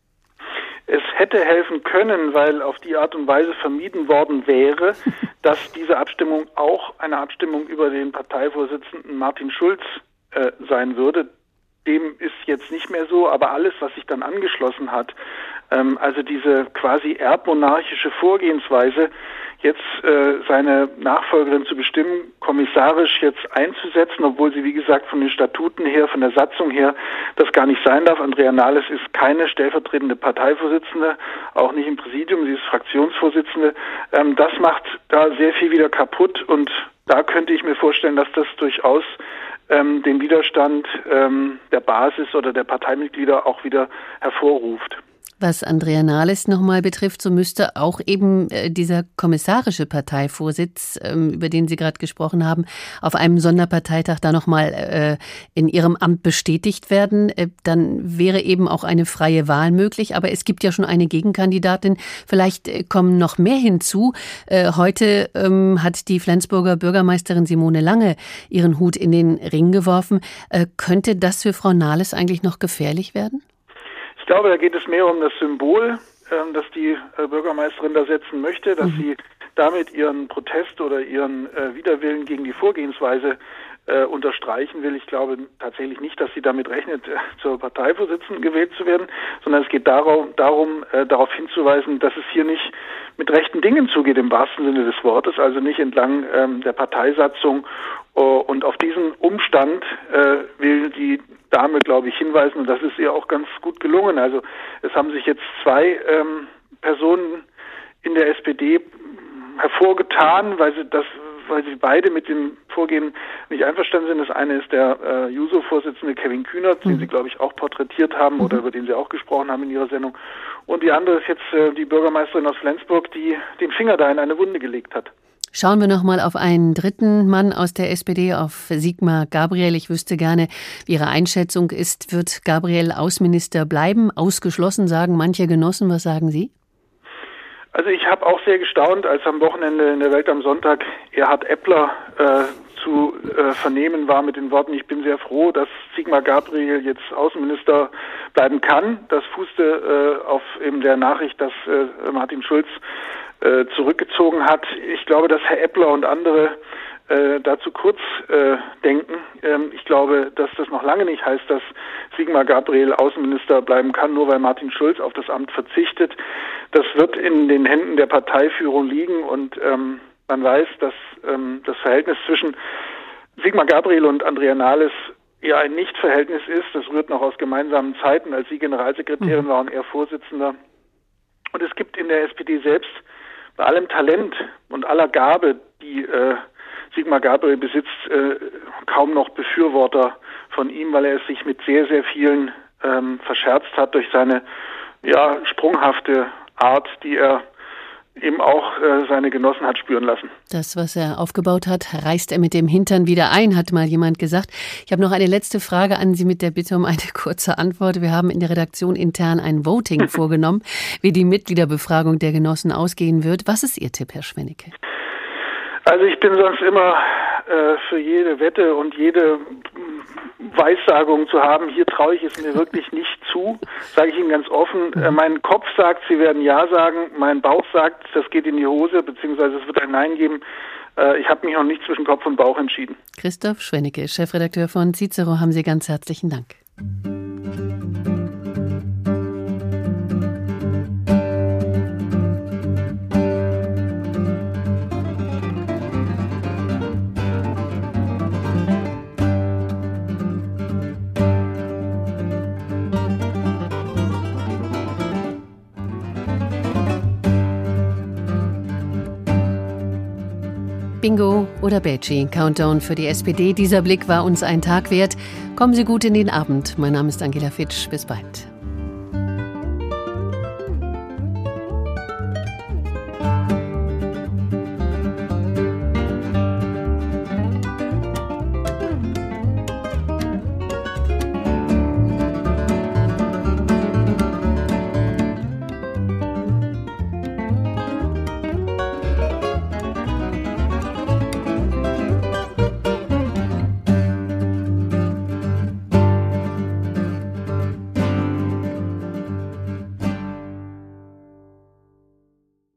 [SPEAKER 2] Es hätte helfen können, weil auf die Art und Weise vermieden worden wäre, dass diese Abstimmung auch eine Abstimmung über den Parteivorsitzenden Martin Schulz äh, sein würde. Dem ist jetzt nicht mehr so, aber alles, was sich dann angeschlossen hat, ähm, also diese quasi erbmonarchische Vorgehensweise, jetzt äh, seine Nachfolgerin zu bestimmen, kommissarisch jetzt einzusetzen, obwohl sie, wie gesagt, von den Statuten her, von der Satzung her, das gar nicht sein darf. Andrea Nahles ist keine stellvertretende Parteivorsitzende, auch nicht im Präsidium, sie ist Fraktionsvorsitzende. Ähm, das macht da sehr viel wieder kaputt und da könnte ich mir vorstellen, dass das durchaus ähm, den Widerstand ähm, der Basis oder der Parteimitglieder auch wieder hervorruft.
[SPEAKER 3] Was Andrea Nahles nochmal betrifft, so müsste auch eben äh, dieser kommissarische Parteivorsitz, ähm, über den Sie gerade gesprochen haben, auf einem Sonderparteitag da nochmal äh, in ihrem Amt bestätigt werden. Äh, dann wäre eben auch eine freie Wahl möglich. Aber es gibt ja schon eine Gegenkandidatin. Vielleicht äh, kommen noch mehr hinzu. Äh, heute ähm, hat die Flensburger Bürgermeisterin Simone Lange ihren Hut in den Ring geworfen. Äh, könnte das für Frau Nahles eigentlich noch gefährlich werden?
[SPEAKER 2] Ich glaube, da geht es mehr um das Symbol, äh, das die äh, Bürgermeisterin da setzen möchte, dass mhm. sie damit ihren Protest oder ihren äh, Widerwillen gegen die Vorgehensweise äh, unterstreichen will. Ich glaube tatsächlich nicht, dass sie damit rechnet, äh, zur Parteivorsitzenden gewählt zu werden, sondern es geht darum, darum äh, darauf hinzuweisen, dass es hier nicht mit rechten Dingen zugeht, im wahrsten Sinne des Wortes, also nicht entlang ähm, der Parteisatzung. Uh, und auf diesen Umstand äh, will die Dame, glaube ich, hinweisen, und das ist ihr auch ganz gut gelungen. Also es haben sich jetzt zwei ähm, Personen in der S P D hervorgetan, weil sie das, weil sie beide mit dem Vorgehen nicht einverstanden sind. Das eine ist der äh, Juso-Vorsitzende Kevin Kühnert, mhm. den Sie, glaube ich, auch porträtiert haben mhm. oder über den Sie auch gesprochen haben in Ihrer Sendung. Und die andere ist jetzt äh, die Bürgermeisterin aus Flensburg, die den Finger da in eine Wunde gelegt hat.
[SPEAKER 3] Schauen wir noch mal auf einen dritten Mann aus der S P D, auf Sigmar Gabriel. Ich wüsste gerne, wie Ihre Einschätzung ist. Wird Gabriel Außenminister bleiben? Ausgeschlossen, sagen manche Genossen. Was sagen Sie?
[SPEAKER 2] Also ich habe auch sehr gestaunt, als am Wochenende in der Welt am Sonntag Erhard Eppler äh, zu äh, vernehmen war mit den Worten, ich bin sehr froh, dass Sigmar Gabriel jetzt Außenminister bleiben kann. Das fußte äh, auf eben der Nachricht, dass äh, Martin Schulz äh, zurückgezogen hat. Ich glaube, dass Herr Eppler und andere äh, dazu kurz äh, denken. Ähm, ich glaube, dass das noch lange nicht heißt, dass Sigmar Gabriel Außenminister bleiben kann, nur weil Martin Schulz auf das Amt verzichtet. Das wird in den Händen der Parteiführung liegen und ähm, man weiß, dass ähm, das Verhältnis zwischen Sigmar Gabriel und Andrea Nahles eher ein Nichtverhältnis ist. Das rührt noch aus gemeinsamen Zeiten, als sie Generalsekretärin war und er Vorsitzender. Und es gibt in der S P D selbst bei allem Talent und aller Gabe, die äh, Sigmar Gabriel besitzt, äh, kaum noch Befürworter von ihm, weil er es sich mit sehr, sehr vielen ähm, verscherzt hat durch seine ja sprunghafte Art, die er eben auch äh, seine Genossen hat spüren lassen.
[SPEAKER 3] Das, was er aufgebaut hat, reißt er mit dem Hintern wieder ein, hat mal jemand gesagt. Ich habe noch eine letzte Frage an Sie mit der Bitte um eine kurze Antwort. Wir haben in der Redaktion intern ein Voting vorgenommen, wie die Mitgliederbefragung der Genossen ausgehen wird. Was ist Ihr Tipp, Herr Schwennecke?
[SPEAKER 2] Also ich bin sonst immer äh, für jede Wette und jede Weissagung zu haben. Hier traue ich es mir wirklich nicht zu, sage ich Ihnen ganz offen. Äh, mein Kopf sagt, Sie werden Ja sagen. Mein Bauch sagt, das geht in die Hose, beziehungsweise es wird ein Nein geben. Äh, ich habe mich noch nicht zwischen Kopf und Bauch entschieden.
[SPEAKER 3] Christoph Schwennecke, Chefredakteur von Cicero, haben Sie ganz herzlichen Dank. Bingo oder Betschi, Countdown für die S P D. Dieser Blick war uns ein Tag wert. Kommen Sie gut in den Abend. Mein Name ist Angela Fitsch. Bis bald.